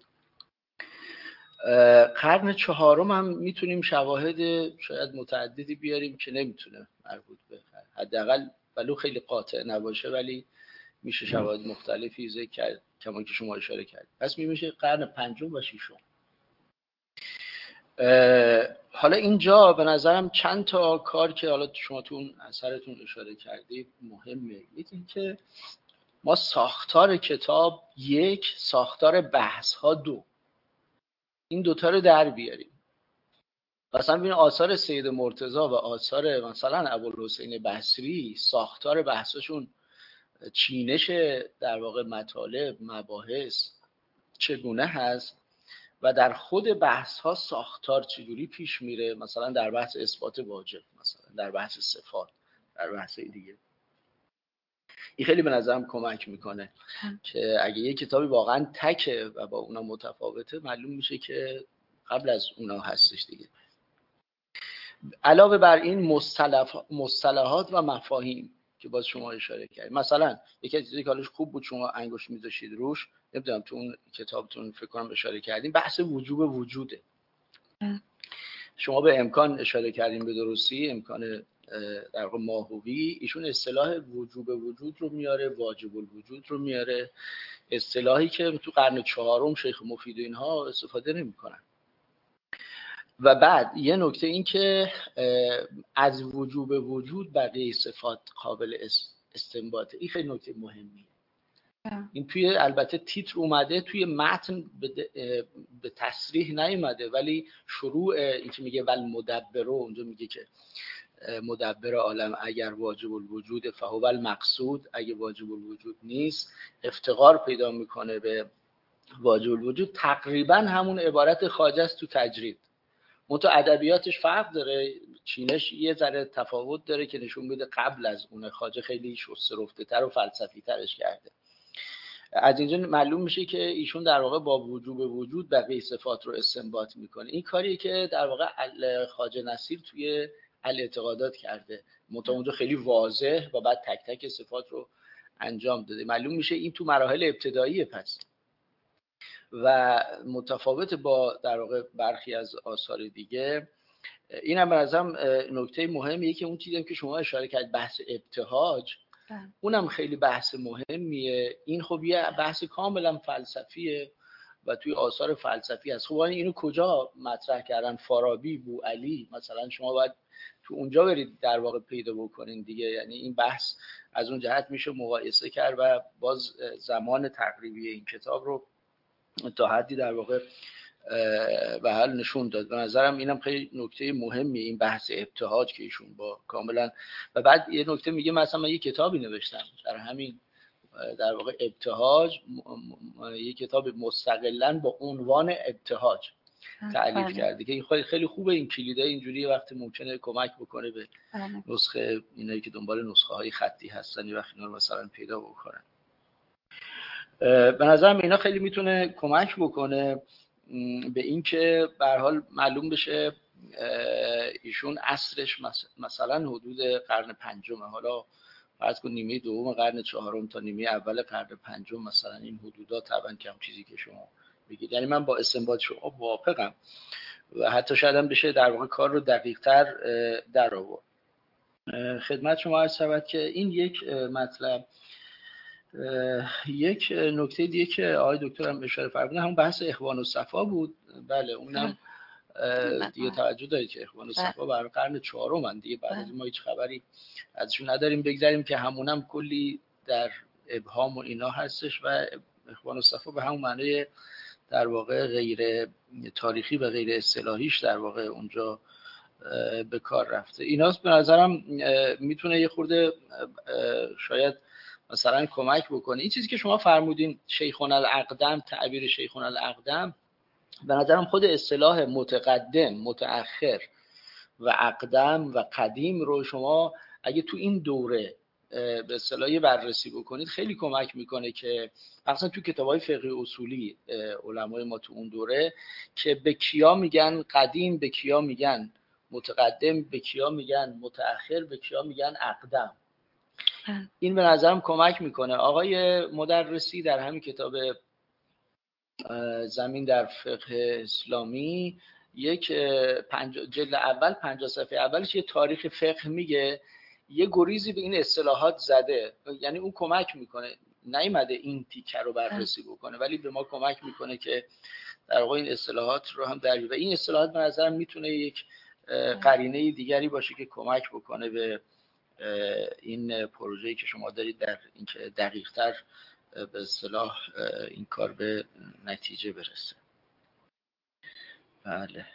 S2: قرن چهارم هم میتونیم شواهد شاید متعددی بیاریم که نمیتونه مربوط به حداقل ولو خیلی قاطع نباشه، ولی میشه شواهد مختلفی ذکر کرد کما که شما اشاره کردید. پس میشه قرن پنجم و ششم. حالا اینجا به نظرم چند تا کار که حالا شما تو اون اثرتون اشاره کردید مهمه. یکی این که ما ساختار کتاب یک، ساختار بحث ها دو، این دوتا رو در بیاریم. مثلا ببین آثار سید مرتضی و آثار مثلا ابوالحسین بصری، ساختار بحثشون چینش در واقع مطالب، مباحث چگونه هست و در خود بحث ها ساختار چجوری پیش میره. مثلا در بحث اثبات واجب، مثلا در بحث صفات، در بحث دیگه. این خیلی به نظرم کمک میکنه که اگه یه کتابی واقعا تکه و با اونا متفاوته، معلوم میشه که قبل از اونا هستش دیگه. علاوه بر این مصطلح مصطلحات و مفاهیم که باز شما اشاره کردید، مثلا یکی از چیزایی که حالش خوب بود شما انگشت میذاشید روش، نمیدونم تو اون کتابتون فکر کنم اشاره کردیم، بحث وجوب وجوده. شما به امکان اشاره کردیم به درستی، امکان در واقع ماهوی، ایشون اصطلاح وجوب وجود رو میاره، واجب الوجود رو میاره، اصطلاحی که تو قرن چهارم شیخ مفید اینها استفاده نمیکنن. و بعد یه نکته این که از وجوب وجود بقیه صفات قابل استنباطه. این خیلی نکته مهمیه. این توی البته تیتر اومده، توی متن به تصریح نیومده، ولی شروع این که میگه ول مدبر، اونجا میگه که مدبر عالم اگر واجب الوجود فهو المقصود، اگه واجب الوجود نیست افتقار پیدا میکنه به واجب الوجود. تقریبا همون عبارت خواجه است تو تجرید، منتها ادبیاتش فرق داره، چینش یه ذره تفاوت داره که نشون میده قبل از اون خواجه خیلی شسته رفته تر و فلسفی ترش کرده. از اینجا معلوم میشه که ایشون در واقع با وجوب وجود بقیه صفات رو استنباط میکنه. این کاریه که در واقع خواجه نصیر توی الاعتقادات کرده، منتها اونجا خیلی واضح و بعد تک تک صفات رو انجام داده. معلوم میشه این تو مراحل ابتداییه پس، و متفاوت با در واقع برخی از آثار دیگه. این هم به نظرم نکته مهمیه که اون چیزی که شما اشاره کرد بحث ابتهاج، اونم خیلی بحث مهمیه. این خب یه بحث کاملا فلسفیه و توی آثار فلسفی هست. خب اینو کجا مطرح کردن؟ فارابی، بوعلی، مثلا شما باید تو اونجا برید در واقع پیدا بکنین دیگه. یعنی این بحث از اون جهت میشه مقایسه کرد و باز زمان تقریبی این کتاب رو تا حدی در واقع به حال نشون داد. به نظرم اینم خیلی نکته مهمیه، این بحث ابتهاج که ایشون با کاملا. و بعد یه نکته میگه مثلا من یه کتابی نوشتم در همین در واقع ابتهاج، یه کتاب مستقلاً با عنوان ابتهاج تألیف کرده که این خیلی خوبه. این کلیده اینجوری وقتی ممکنه کمک بکنه به نسخه، اینایی که دنبال نسخه های خطی هستن یه وقت اینا رو مثلا پیدا بکنن. به نظرم اینا خیلی میتونه کمک بکنه به این که به هر حال معلوم بشه ایشون عصرش مثلا حدود قرن پنجم، حالا فرض کن نیمه دوم قرن چهارم تا نیمه اول قرن پنجم مثلا، این حدودا طبعا کم چیزی که شما بگید. یعنی من با استنباط شما موافقم و حتی شاید هم بشه در واقع کار رو دقیق‌تر در آورد. خدمت شما عرض شود که این یک مطلب. یک نکته دیگه که آقای دکتر هم اشاره فرمودن همون بحث اخوان الصفا بود. بله اونم دیگه توجه دارید که اخوان الصفا برای قرن چهارم دیگه، بعد از ما هیچ خبری ازشون نداریم. بگذاریم که همونم کلی در ابهام و اینا هستش و اخوان الصفا به همون معنی در واقع غیر تاریخی و غیر اصطلاحیش در واقع اونجا به کار رفته. ایناست به نظرم میتونه یه خورده شاید مثلا کمک بکنه. این چیزی که شما فرمودین شیخون الاقدم، تعبیر شیخون الاقدم، به نظرم خود اصطلاح متقدم، متأخر و اقدم و قدیم رو شما اگه تو این دوره به اصطلاح بررسی بکنید خیلی کمک میکنه که مثلا تو کتاب‌های فقه اصولی علمای ما تو اون دوره که به کیا میگن قدیم، به کیا میگن متقدم، به کیا میگن متأخر، به کیا میگن اقدم، این به نظرم کمک میکنه. آقای مدرسی در همین کتاب زمین در فقه اسلامی یک جلد اول پنجاه صفحه اولش یه تاریخ فقه میگه، یه گریزی به این اصطلاحات زده. یعنی اون کمک میکنه، نیومده این تیکه رو بررسی بکنه ولی به ما کمک میکنه که در واقع این اصطلاحات رو هم در و این اصطلاحات به نظرم میتونه یک قرینه دیگری باشه که کمک بکنه به این پروژه‌ای که شما دارید در اینکه دقیق‌تر به اصطلاح این کار به نتیجه برسه. بله.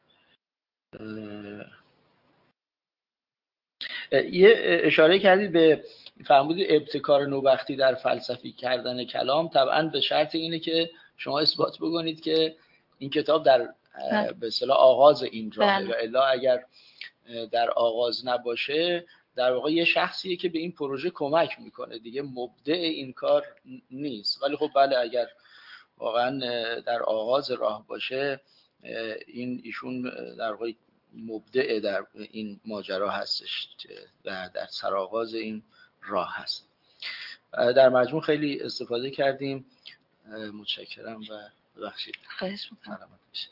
S2: یه اشاره کردید به فرمودید ابتکار نوبختی در فلسفی کردن کلام، طبعا به شرط اینه که شما اثبات بکنید که این کتاب در به اصطلاح آغاز این راهه و الا اگر در آغاز نباشه در واقع یه شخصیه که به این پروژه کمک میکنه دیگه، مبدع این کار نیست. ولی خب بله اگر واقعا در آغاز راه باشه این ایشون در واقع مبدع در این ماجرا هستش و در سرآغاز این راه هست. در مجموع خیلی استفاده کردیم، متشکرم و ببخشید.
S3: خواهش می‌کنم.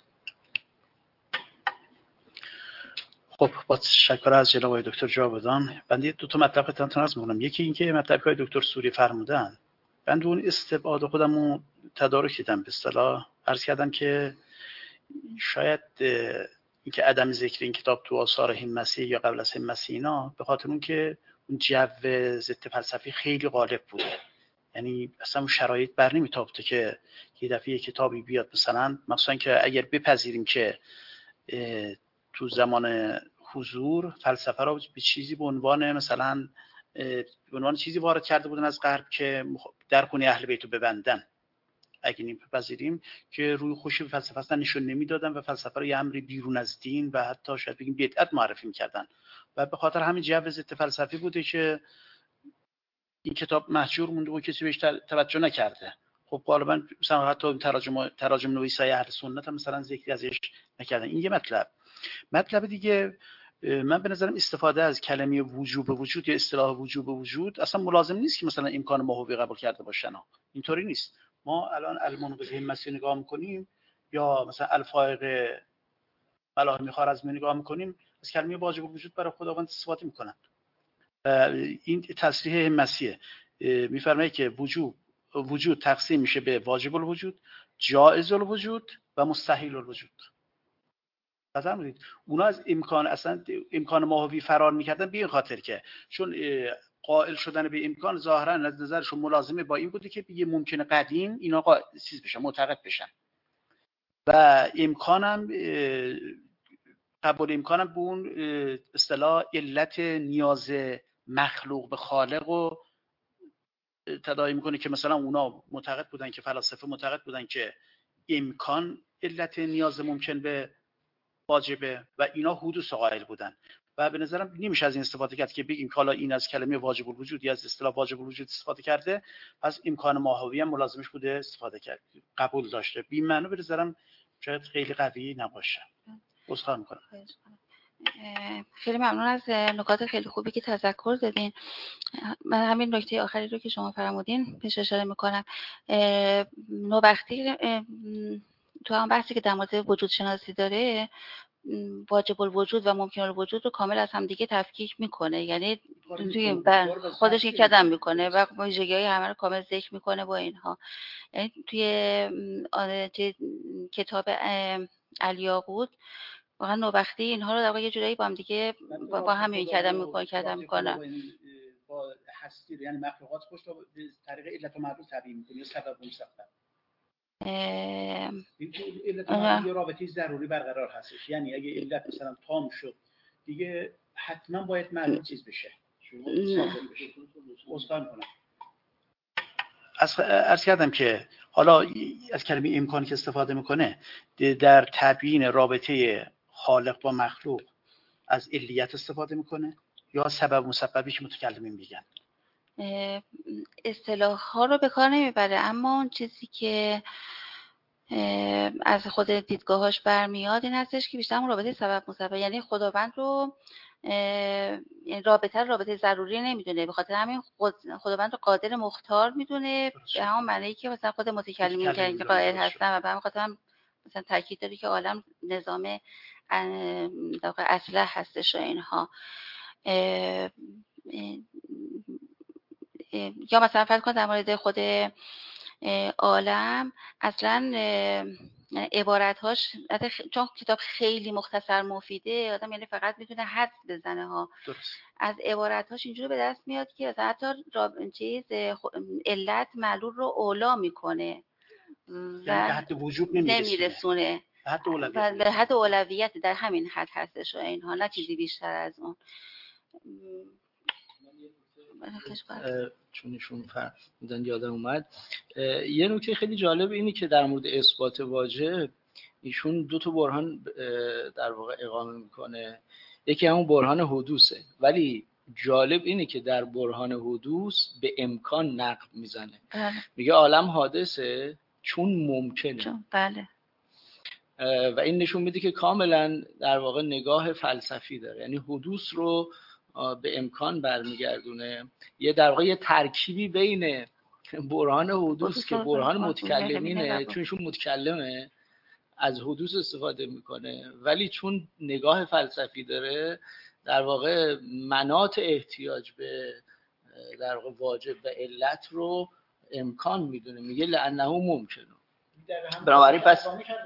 S2: خب با تشکر از جناب آقای دکتر جاودان. بنده دو تا مطلب خدمتتون عرض می‌کنم. یکی اینکه مطلبی که آقای دکتر سوری فرمودن، من اون استبعاد خودمو تدارک دیدم. به اصطلاح عرض کردم که شاید اینکه عدم ذکر این کتاب تو آثار همسی یا قبل از همسی اینا به خاطر اون که اون جو ضد فلسفی خیلی غالب بوده، یعنی اصلا اون شرایط بر نمیتابته که یه دفعه کتابی بیاد مثلا مثلا که اگر بپذیریم که تو زمان حضور فلسفه رو به چیزی به عنوان مثلا به عنوان چیزی وارد کرده بودن از غرب که در خونه اهل بیت رو ببندن، اگه این بپذیریم که روی خوشی به فلسفه اصلا نشون نمیدادن و فلسفه رو یه امری بیرون از دین و حتی شاید بگیم بدعت معرفی میکردن و به خاطر همین جو ضد فلسفی بوده که این کتاب محجور مونده و کسی بهش توجه نکرده. خب غالبا مثلا حتی تراجم تراجم نویسای اهل سنت هم مثلا ذکری ازش نکردن. این یه مطلب. مطلب دیگه، من به نظرم استفاده از کلمه وجوب وجود یا اصطلاح وجوب وجود اصلا ملازم نیست که مثلا امکان ماهوی قبول کرده باشن. اینطوری نیست. ما الان المنوق همسی نگاه میکنیم یا مثلا الفائق ملاحم خوارزمی نگاه میکنیم، از کلمه واجب وجود برای خداوند استفاده میکنن. این تصریح همسیه، میفرمایه که وجود وجود تقسیم میشه به واجب الوجود، جائز الوجود و مستحیل الوجود. نظر میدید اونا از امکان اصلا امکان ماهوی فرار میکردن به این خاطر که چون قائل شدن به امکان ظاهرا از نظرشون ملازمه با این بوده که یه ممکنه قدیم اینا چیز بشن، معتقد بشن و امکانم قبول امکانم به اون اصطلاح علت نیاز مخلوق به خالق و تداعی میکنه که مثلا اونا معتقد بودن که فلاسفه معتقد بودن که امکان علت نیاز ممکن به واجبه و اینا حدوث قائل بودن و به نظرم نمیشه از این استفاده کرد که بگیم که حالا این از کلمه واجب الوجود یا از اصطلاح واجب الوجود استفاده کرده پس امکان ماهوی هم ملازمش بوده استفاده کرد، قبول داشته. بی معنی به نظرم شاید خیلی قوی نباشه. عذرخواهی میکنم.
S3: خیلی ممنون از نکات خیلی خوبی که تذکر دادین. من همین نکته آخری رو که شما فرمودین بهش اشاره میکنم. نوبختی تو هم بحثی که در مورد وجود شناسی داره واجب الوجود و ممکن الوجود رو کامل از هم دیگه تفکیک میکنه، یعنی توی خودش یک قدم میکنه و ویژگی‌های همه رو کامل ذکر میکنه با اینها. یعنی توی کتاب الیاقوت واقعا نوبختی اینها رو در واقع یه جورایی با هم دیگه با, با هم میکردن میکنه کردن میکنه
S2: با هستی یعنی مخلوقات خوش رو به طریق علت و معلول تعبیر میکنه، سبب و مسبب. این علت و معلول رابطه ضروری برقرار هستش، یعنی اگه علت مثلا تام شد دیگه حتما باید معلول چیز بشه، ثابت بشه. اصلا کنم از کردم که حالا از کلمه امکان که استفاده میکنه در تبیین رابطه خالق با مخلوق از علیت استفاده میکنه یا سبب مسببی که متکلمین میگن.
S3: اصطلاح ها رو به کار نمیبره، اما اون چیزی که از خود دیدگاهاش برمیاد این هستش که بیشتر اون رابطه سبب مسبب، یعنی خداوند رو رابطه رابطه ضروری نمیدونه، به خاطر همین خداوند رو قادر مختار میدونه به همون معنی که مثلا خود متکلمین که قائل هستن و به همین خاطر هم مثلا تاکید داره که عالم نظام در واقع اصلح هستش و اینها. یا مثلا فرض کن در مورد خود عالم اصلا عبارتهاش چون کتاب خیلی مختصر مفیده، آدم یعنی فقط میتونه حدس بزنه ها.
S2: درست.
S3: از عبارتهاش اینجوری به دست میاد که حتی چیز علت معلول رو اولا میکنه
S2: و به حد وجوب
S3: نمیرسونه،
S2: به حد اولویت
S3: و به حد اولویت در همین حد هستش و اینها، نه چیزی بیشتر از اون.
S2: چون ایشون فرمودن یادم اومد یه نکته خیلی جالب اینی که در مورد اثبات واجب ایشون دو تا برهان در واقع اقامه میکنه. یکی همون برهان حدوثه، ولی جالب اینه که در برهان حدوث به امکان نقب میزنه. میگه عالم حادثه چون ممکنه.
S3: چون بله.
S2: و این نشون میده که کاملا در واقع نگاه فلسفی داره، یعنی حدوث رو به امکان برمیگردونه. یه در واقع یه ترکیبی بین برهان حدوث که برهان متکلمینه، چونشون متکلمه از حدوث استفاده میکنه، ولی چون نگاه فلسفی داره در واقع مناط احتیاج به در واقع واجب و علت رو امکان میدونه. میگه لانه ممکنه. بنابراین پس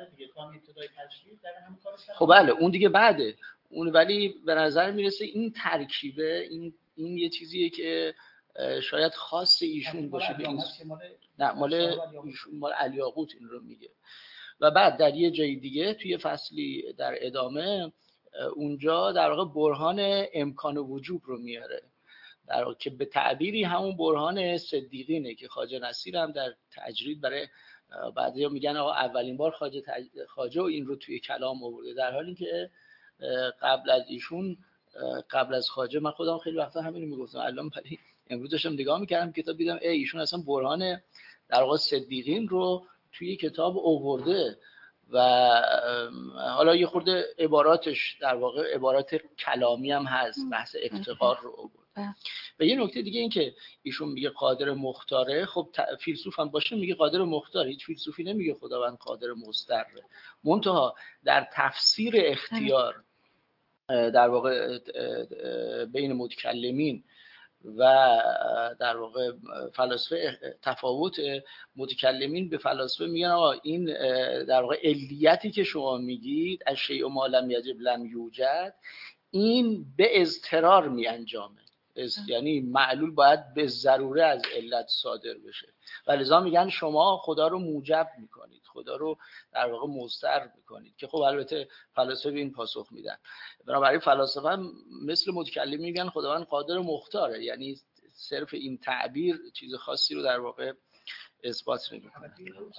S2: خب بله اون دیگه بعده اون، ولی به نظر میرسه این ترکیبه این این یه چیزیه که شاید خاص ایشون باشه به این نه مال ایشون، مال علیاقوت این رو میگه. و بعد در یه جای دیگه توی فصلی در ادامه اونجا در واقع برهان امکان و وجوب رو میاره، در واقع که به تعبیری همون برهان صدیقینه که خواجه نصیر هم در تجرید برای بعضیا میگن آقا اولین بار خواجه تج... خواجه این رو توی کلام آورده، در حالی که قبل از ایشون قبل از خواجه من خودم خیلی وقتا همین رو میگفتم. الان ولی امروز داشتم نگاه میکردم کتاب دیدم ای ایشون اصلا برهان در واقع صدیقین رو توی کتاب آورده و حالا یه خورده عباراتش در واقع عبارات کلامی هم هست، بحث افتقار رو آورده. و یه نکته دیگه این که ایشون میگه قادر مختاره، خب فیلسوف هم باشه میگه قادر مختار، هیچ فیلسوفی نمیگه خداوند قادر مضطره. منتها در تفسیر اختیار در واقع بین متکلمین و در واقع فلاسفه تفاوت، متکلمین به فلاسفه میگن آقا این در واقع علیتی که شما میگید از شیء ما لم یجب لم یوجد، این به اضطرار می انجامه، یعنی معلول باید به ضروره از علت صادر بشه و لذا میگن شما خدا رو موجب میکنید، خدا رو در واقع مضطر میکنید، که خب البته فلاسفه به این پاسخ میدن. بنابراین فلاسفه هم مثل متکلم میگن خداوند قادر مختاره، یعنی صرف این تعبیر چیز خاصی رو در واقع اثبات نمیکنه.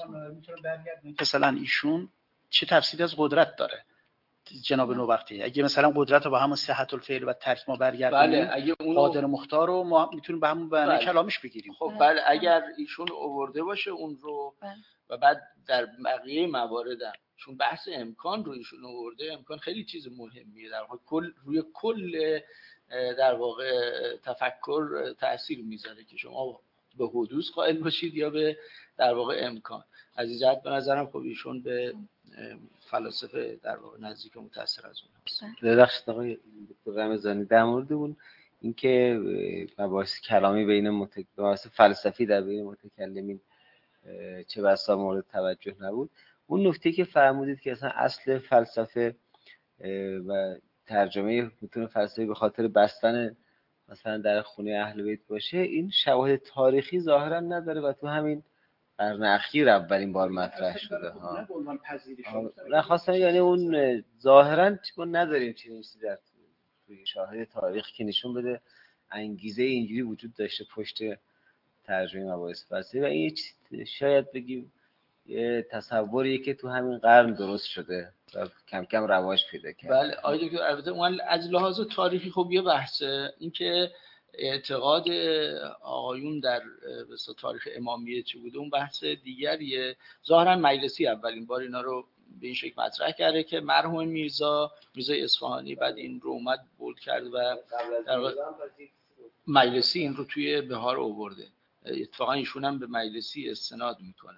S2: مثلا ایشون چه تفسیری از قدرت داره جناب نوبختی؟ اگه مثلا قدرت رو با همون صحت الفعل و ترک ما برگردونیم،
S1: بله اگه اون
S2: قادر مختار رو ما میتونیم به همون معنی
S1: بله.
S2: کلامش بگیریم.
S1: خب بله اگر ایشون آورده باشه اون رو بله. و بعد در بقیه موارد هم چون بحث امکان رو ایشون آورده، امکان خیلی چیز مهمیه در واقع کل روی کل در واقع تفکر تأثیر میذاره که شما به حدوث قائل باشید یا به در واقع امکان. از این جهت به نظرم خب ایشون به فلاسفه در واقع نزدیک متأثر از اون هست.
S4: ببخشید آقای دکتر رمضانی، در مورد اون اینکه مباحث کلامی بین متکلمین، فلسفی در بین متکلمین چه بسا مورد توجه نبود، اون نکته که فرمودید که اصلا اصل فلسفه و ترجمه متون فلسفی به خاطر بستن مثلا در خونه اهل بیت باشه، این شواهد تاریخی ظاهرا نداره و تو همین قرن اخیر اولین بار مطرح شده ها. نه خواستم یعنی اون ظاهرا ما نداریم چیزی در توی شاهد تاریخ که نشون بده انگیزه اینجوری وجود داشته پشت ترجمه مباحث فلسفی و این شاید بگیم یه تصوریه که تو همین قرن درست شده و کم کم رواج پیدا کرده.
S2: بله آقای دکتر، البته اون از لحاظ تاریخی خب یه بحثه، این که اعتقاد آقایون در مثلا تاریخ امامیه چی بوده اون بحث دیگریه. ظاهرا مجلسی اولین بار اینا رو به این شکل مطرح کرده که مرحوم میرزا میرزا اصفهانی بعد این رو اومد بولد کرد و در مجلسی این رو توی بهار آورده. اتفاقا ایشون هم به مجلسی استناد میکنه.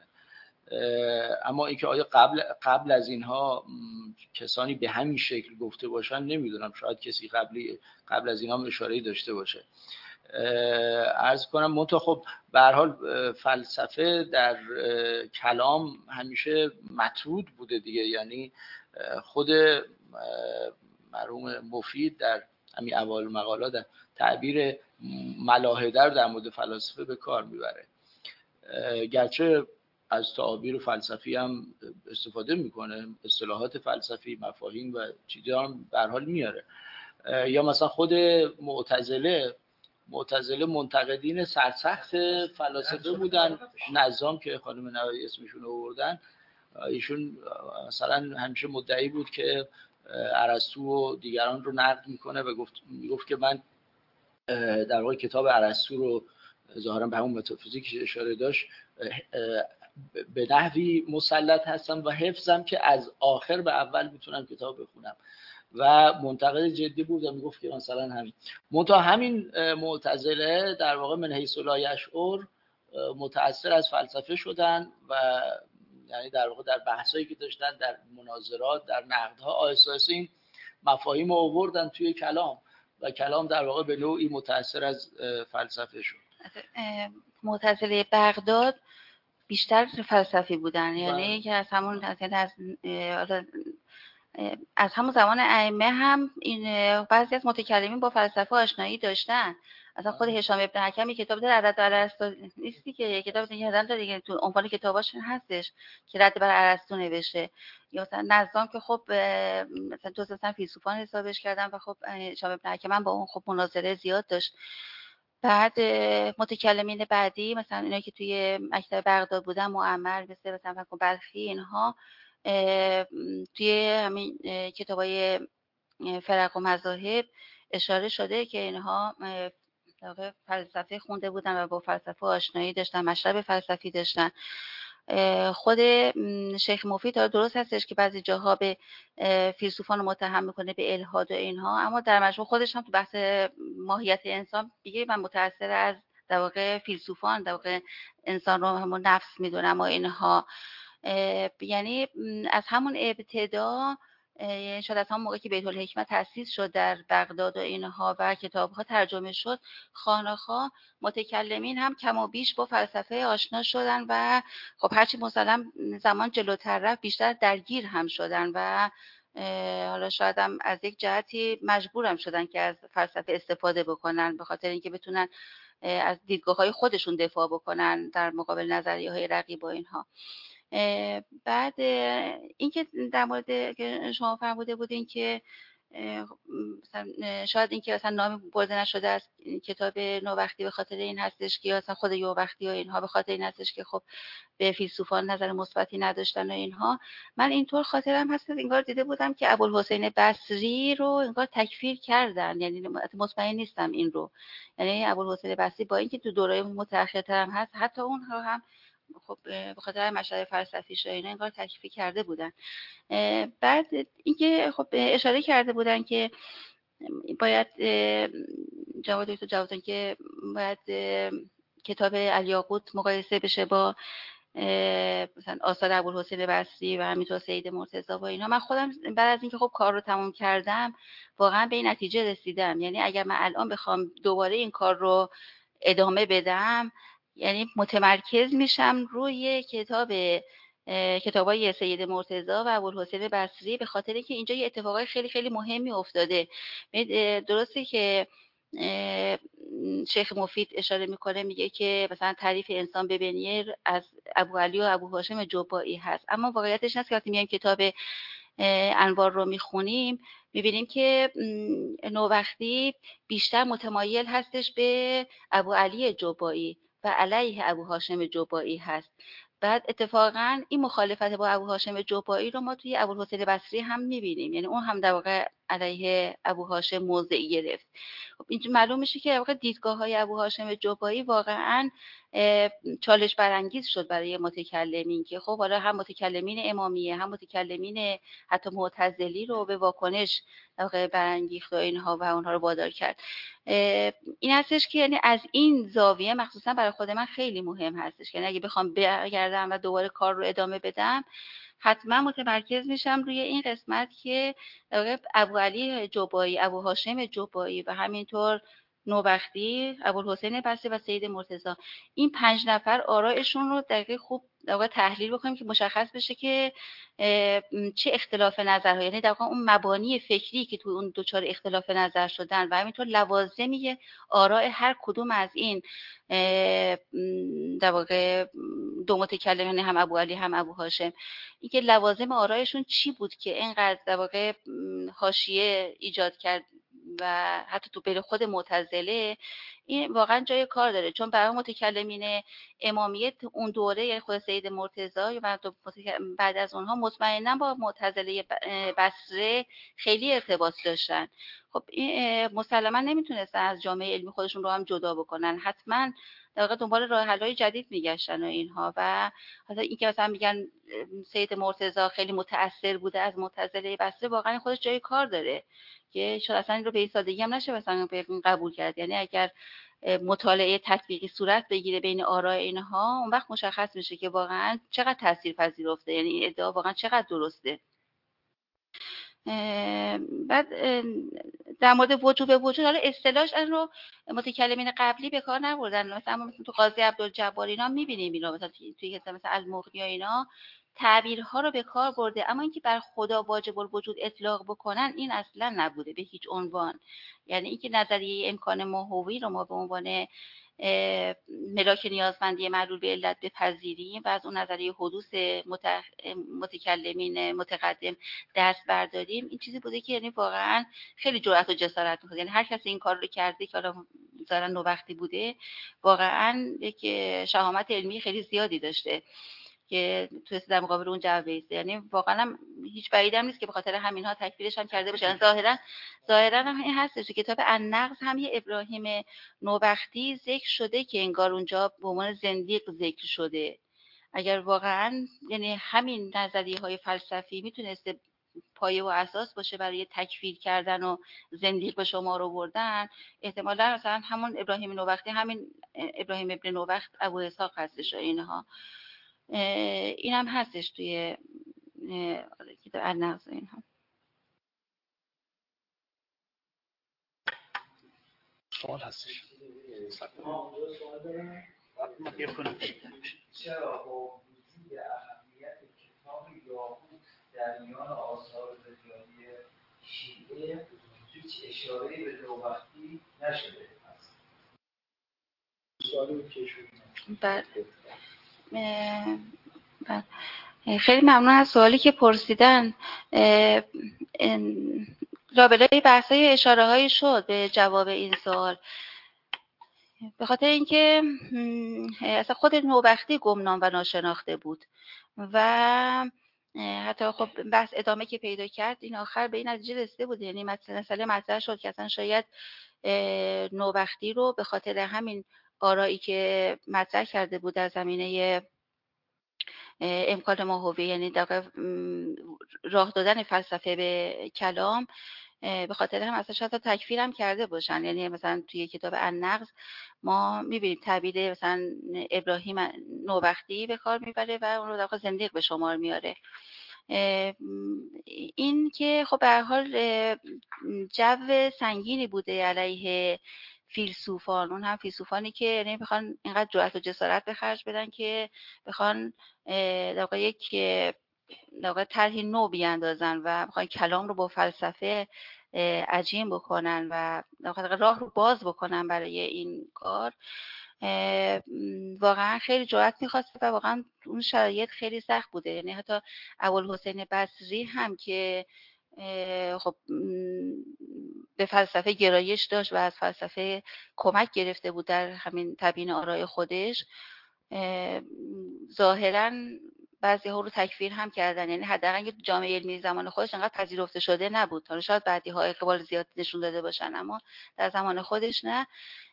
S2: اما اینکه آیا قبل قبل از اینها کسانی به همین شکل گفته باشن نمیدونم، شاید کسی قبلی قبل از اینها اشاره‌ای داشته باشه.
S1: عرض کنم منتها خب به هر حال فلسفه در کلام همیشه مطرود بوده دیگه. یعنی خود مرحوم مفید در همین اوایل مقالات در تعبیر ملاحده رو در مورد فلاسفه به کار میبره، گرچه از تعابیر فلسفی هم استفاده میکنه، اصطلاحات فلسفی، مفاهیم و چیزا هم به هر حال میاره. یا مثلا خود معتزله معتزله منتقدین سرسخت فلاسفه بودن. نظام که خانم نووی اسمشون رو آوردن، ایشون مثلا همیشه مدعی بود که ارسطو و دیگران رو نقد میکنه و گفت میگفت که من در واقع کتاب ارسطو رو ظاهرا به همون متافیزیک اشاره داشت به نحوی مسلط هستم و حفظم که از آخر به اول میتونم کتاب بخونم و منتقد جدی بود و میگفت که مثلا همین منتها همین معتزله در واقع من حیث لا یشعر متأثر از فلسفه شدن و یعنی در واقع در بحثایی که داشتن، در مناظرات، در نقدها، آهسته آهسته این مفاهیم رو آوردن توی کلام و کلام در واقع به نوعی متأثر از فلسفه شد.
S3: معتزله بغداد بیشتر فلسفی بودن، یعنی که از همون از از همون زمان ائمه هم این بعضی از متکلمین با فلسفه آشنایی داشتن. اصلا خود هشام ابن حکمی کتاب داره رد بر ارسطو نیستی که کتاب دیگه داره دیگه، تو عنوان کتاباش هستش که رد بر ارسطو نوشته. یا مثلا نظام که خب مثلا دو تا فیلسوفان حسابش کردن و خب هشام ابن حکم هم با اون خب مناظره زیاد داشت. بعد متکلمین بعدی مثلا اینا که توی مکتب بغداد بودن، معمر مثل مثلا بلخی، اینها توی همین کتابای فرق و مذاهب اشاره شده که اینها فلسفه خونده بودن و با فلسفه آشنایی داشتن، مشرب فلسفی داشتن. خود شیخ مفید درست هستش که بعضی جاها به فیلسوفان متهم میکنه به الحاد و اینها، اما در مجموع خودش هم تو بحث ماهیت انسان میگه من متأثر از در واقع فیلسوفان، در واقع انسان رو همون نفس میدونم و اینها. یعنی از همون ابتدا، شاید از همون موقع که بیت الحکمت تأسیس شد در بغداد و اینها و کتاب‌ها ترجمه شد، خانه‌ها متکلمین هم کم و بیش با فلسفه آشنا شدن و خب هرچی مثلا زمان جلوتر رفت بیشتر درگیر هم شدن و حالا شاید هم از یک جهتی مجبور هم شدن که از فلسفه استفاده بکنن به خاطر اینکه بتونن از دیدگاه‌های خودشون دفاع بکنن در مقابل نظریه‌های رقیب و اینها. بعد اینکه در مورد که شما فرموده بودین که مثلا شاید اینکه مثلا نام برده نشده از کتاب نوبختی به خاطر این هستش که مثلا خود نوبختی و اینها به خاطر این هستش که خب به فیلسوفان نظر مثبتی نداشتن و اینها. من اینطور خاطرم هست انگار دیده بودم که ابوالحسین بصری رو انگار تکفیر کردن، یعنی مطمئن نیستم این رو، یعنی ابوالحسین بصری با اینکه تو دوره متأخرتر هم هست، حتی اون هم خب به خاطر مشاهد فلسفیش و اینا انگار تکفیر کرده بودن. بعد اینکه خب اشاره کرده بودن که باید جواد دکتر جوادان که باید کتاب الیاقوت مقایسه بشه با مثلا آثار ابوالحسین بصری و همینطور سید مرتضی و اینا. من خودم بعد از اینکه خب کار رو تموم کردم واقعا به این نتیجه رسیدم، یعنی اگر من الان بخوام دوباره این کار رو ادامه بدم، یعنی متمرکز میشم روی کتاب کتابای سید مرتضی و ابوالحسین بصری به خاطر اینکه اینجا یه اتفاقای خیلی خیلی مهمی افتاده. درسته که شیخ مفید اشاره میکنه، میگه که مثلا تعریف انسان به بنیر از ابو علی و ابو هاشم جبایی هست، اما واقعیتش هست که وقتی میایم کتاب انوار رو میخونیم میبینیم که نوبختی بیشتر متمایل هستش به ابو علی جبایی و علیه ابو هاشم جبایی هست. بعد اتفاقا این مخالفت با ابو هاشم جبایی رو ما توی ابوالحسین بصری هم میبینیم، یعنی اون هم در واقع علیه ابو هاشم موضعی گرفت. خب اینجا معلوم میشه که در واقع دیدگاه های ابو هاشم جبایی واقعا چالش برانگیز شد برای متکلمین که خب حالا هم متکلمین امامیه هم متکلمین حتی معتزلی رو به واکنش در واقع برانگیخت و اینها و اونها رو وادار کرد. این هستش که یعنی از این زاویه مخصوصا برای خود من خیلی مهم هستش که یعنی اگه بخوام برگردم و دوباره کار رو ادامه بدم حتما متمرکز میشم روی این قسمت که در واقع ابو علی جبایی، ابو هاشم جبایی و همینطور نوبختی، ابوالحسین بصری و سید مرتضی، این پنج نفر آرایشون رو دقیق خوب در واقع تحلیل بکنیم که مشخص بشه که چه اختلاف نظرها، یعنی در واقع اون مبانی فکری که توی اون دوچار اختلاف نظر شدن و همینطور لوازمی آراء هر کدوم از این در واقع دو متکلمین، هم ابو علی هم ابو هاشم، اینکه لوازم آرایشون چی بود که اینقدر در واقع حاشیه ایجاد کرد و حتی تو بین خود معتزله، این واقعا جای کار داره. چون برای متکلمین امامیه اون دوره، یعنی خود سید مرتضی و بعد از اونها مطمئنا با معتزله بصره خیلی ارتباط داشتن. خب این مسلما نمیتونستن از جامعه علمی خودشون رو هم جدا بکنن، حتما در واقع دنبال راه حل‌های جدید میگشتن و اینها. و حتی اینکه مثلا میگن سید مرتضی خیلی متأثر بوده از معتزله بصره، واقعا خودش جای کار داره که شاید اصلا این رو به این سادگی هم نشه مثلا قبول کرد. یعنی اگر مطالعه تطبیقی صورت بگیره بین آراء اینها، اون وقت مشخص میشه که واقعا چقدر تاثیر پذیرفته، یعنی این ادعا واقعا چقدر درسته. بعد در مورد وجوب وجود، حالا اصطلاحش این رو متکلمین قبلی به کار نبردن، مثلا مثلا تو قاضی عبدالجبار اینا میبینیم اینو، مثلا توی مثلا المغنی اینا تعبیرها رو به کار برده، اما اینکه بر خدا واجب الوجود اطلاق بکنن این اصلا نبوده به هیچ عنوان. یعنی اینکه نظریه امکان ماهوی رو ما به عنوان ملاک نیازمندی معلول به علت بپذیریم و از اون نظریه حدوث متکلمین متقدم دست برداریم، این چیزی بوده که یعنی واقعا خیلی جرأت و جسارت می‌خواد. یعنی هر کسی این کار رو کرده که حالا ظاهرا نوبختی بوده، واقعا یک شهامت علمی خیلی زیادی داشته که توی در مقابل اون جواب ایسته. یعنی واقعا هیچ بعید هم نیست که به خاطر همینها تکفیرش هم کرده باشن. ظاهرا ظاهرا هم این هستش که کتاب النقض هم یه ابراهیم نوبختی ذکر شده که انگار اونجا به عنوان زندیق ذکر شده. اگر واقعا یعنی همین نظریه‌های فلسفی میتونسته پایه و اساس باشه برای تکفیر کردن و زندیق به شمار آوردن، احتمالاً مثلا همون ابراهیم نوبختی همین ابراهیم ابن نوبخت ابو اسحاق هستش و اینها. این هم هستش توی کتاب النقض اینها.
S2: سوال هستش. ما بکنم
S5: چرا با وجود اهمیت کتاب یاقوت در میان آثار رجالی شیعه هیچ اشاره‌ای به نوبختی نشده است؟ سوالی که
S3: بله. خیلی ممنون از سوالی که پرسیدن. لابلای بحث‌های اشاره‌هایی شد به جواب این سوال، به خاطر اینکه اصلا خود نوبختی گمنام و ناشناخته بود و حتی خب بحث ادامه که پیدا کرد این آخر به این نتیجه رسیده بود. یعنی مسئله مطرح شد که اصلا شاید نوبختی رو به خاطر همین آرایی که مطرح کرده بود در زمینه امکان ماهوی، یعنی در راه دادن فلسفه به کلام، به خاطر هم اصلا شاید تکفیر هم کرده باشن. یعنی مثلا توی کتاب النقض ما میبینیم تعبیر مثلا ابراهیم نوبختی به کار میبره و اون رو در واقع زندیق به شمار میاره. این که خب به هر حال جو سنگینی بوده علیه فیلسوفان، اون هم فیلسوفانی که یعنی بخوان اینقدر جرأت و جسارت به خرج بدن که بخوان در واقع یک در واقع طرحی نو بیاندازن و بخوان کلام رو با فلسفه عجین بکنن و در واقع راه رو باز بکنن برای این کار، واقعا خیلی جرأت می‌خواسته و واقعا اون شرایط خیلی سخت بوده. یعنی حتی ابوالحسین بصری هم که خب به فلسفه گرایش داشت و از فلسفه کمک گرفته بود در همین تبیین آراء خودش، ظاهراً بعضی ها رو تکفیر هم کردن. یعنی حداقل جامعه علمی زمان خودش انقدر پذیرفته شده نبود. حالا شاید بعدی ها اقبال زیاد نشون داده باشن، اما در زمان خودش نه.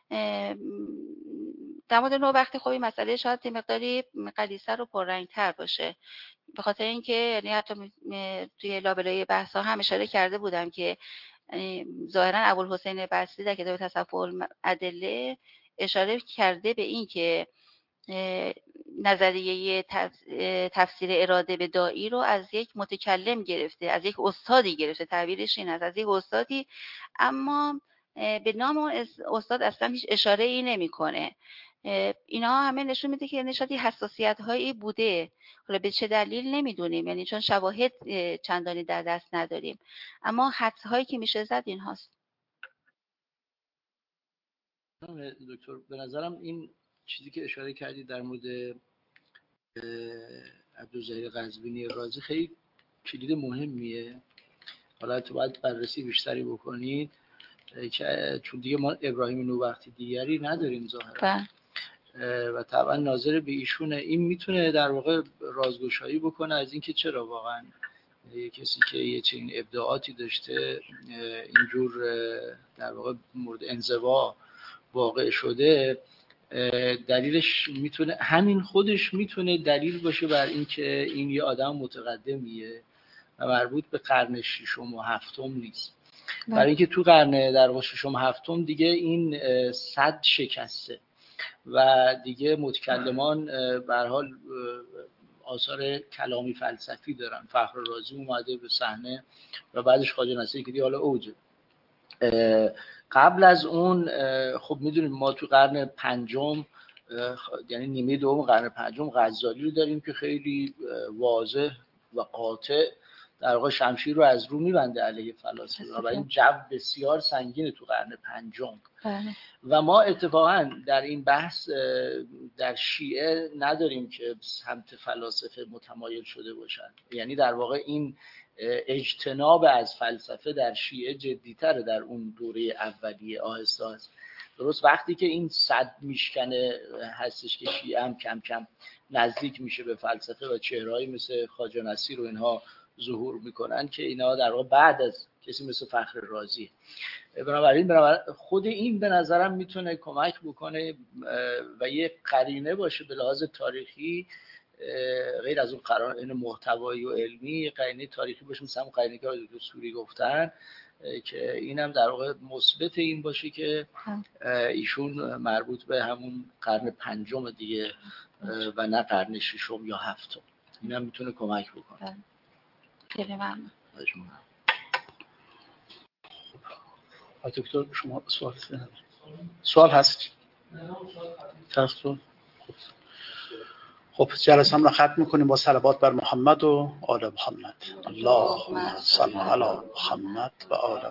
S3: در مورد نوبختی خب این مسئله شاید یه مقداری غلیظ‌تر و پررنگ‌تر باشه، به خاطر اینکه یعنی حتی توی لابلای بحث‌ها هم اشاره کرده بودم که ظاهراً ابوالحسین بصری در کتاب تصفح الادله اشاره کرده به این که نظریه تفسیر اراده به داعی رو از یک متکلم گرفته، از یک استادی گرفته، تعبیرش این است، از یک استادی، اما به نام اون استاد اصلا هیچ اشاره ای نمیکنه. اینا همه نشون میده که نشاطی حساسیت هایی بوده، حالا به چه دلیل نمیدونیم، یعنی چون شواهد چندانی در دست نداریم، اما حدس هایی که میشه زد این هاست.
S1: دکتر به نظرم این چیزی که اشاره کردید در مورد عبدالظاهر قزوینی رازی خیلی کلید مهمیه. حالا تو باید بررسی بیشتری بکنید که چون دیگه ما ابراهیم نوبختی دیگری نداریم ظاهرا و طبعا ناظر به ایشونه. این میتونه در واقع رازگشایی بکنه از اینکه چرا واقعا یه کسی که یه چنین ابداعاتی داشته اینجور در واقع مورد انزوا واقع شده. دلیلش میتونه همین خودش میتونه دلیل باشه بر اینکه این یه آدم متقدمیه و مربوط به قرن ششم و هفتم نیست. برای اینکه تو قرن در واقع ششم هفتم دیگه این صد شکسته و دیگه متکلمان به هر حال آثار کلامی فلسفی دارن. فخر رازی اومده به صحنه و بعدش خواجه نصیری که دیگه حالا اوجه. قبل از اون خب میدونیم ما تو قرن پنجم یعنی نیمه دوم قرن پنجم غزالی رو داریم که خیلی واضح و قاطع در واقع شمشیر رو از رو میبنده علیه فلاسفه و این جو بسیار سنگینه تو قرن پنجم. و ما اتفاقا در این بحث در شیعه نداریم که سمت فلاسفه متمایل شده باشن. یعنی در واقع این اجتناب از فلسفه در شیعه جدیتره در اون دوره اولیه آهسته آهسته. درست وقتی که این صد میشکنه هستش که شیعه هم کم کم نزدیک میشه به فلسفه و چهرهایی مثل خواجه نصیر و اینها ظهور میکنن که اینا در واقع بعد از کسی مثل فخر رازی. بنابراین خود این به نظرم میتونه کمک بکنه و یه قرینه باشه به لحاظ تاریخی، غیر از اون قرائن محتوایی و علمی، قرینه تاریخی باشه مثل همون قرینه که دکتر سوری گفتن که اینم در واقع مثبت این باشه که ایشون مربوط به همون قرن پنجم دیگه و نه قرن ششم یا هفتم. اینم میتونه کمک بکنه.
S3: خیلی ممنون.
S2: دکتر شما سوال سوال هست؟ خب جلسه رو ختم می‌کنیم با صلوات بر محمد و آل محمد. اللهم صل علی محمد و آل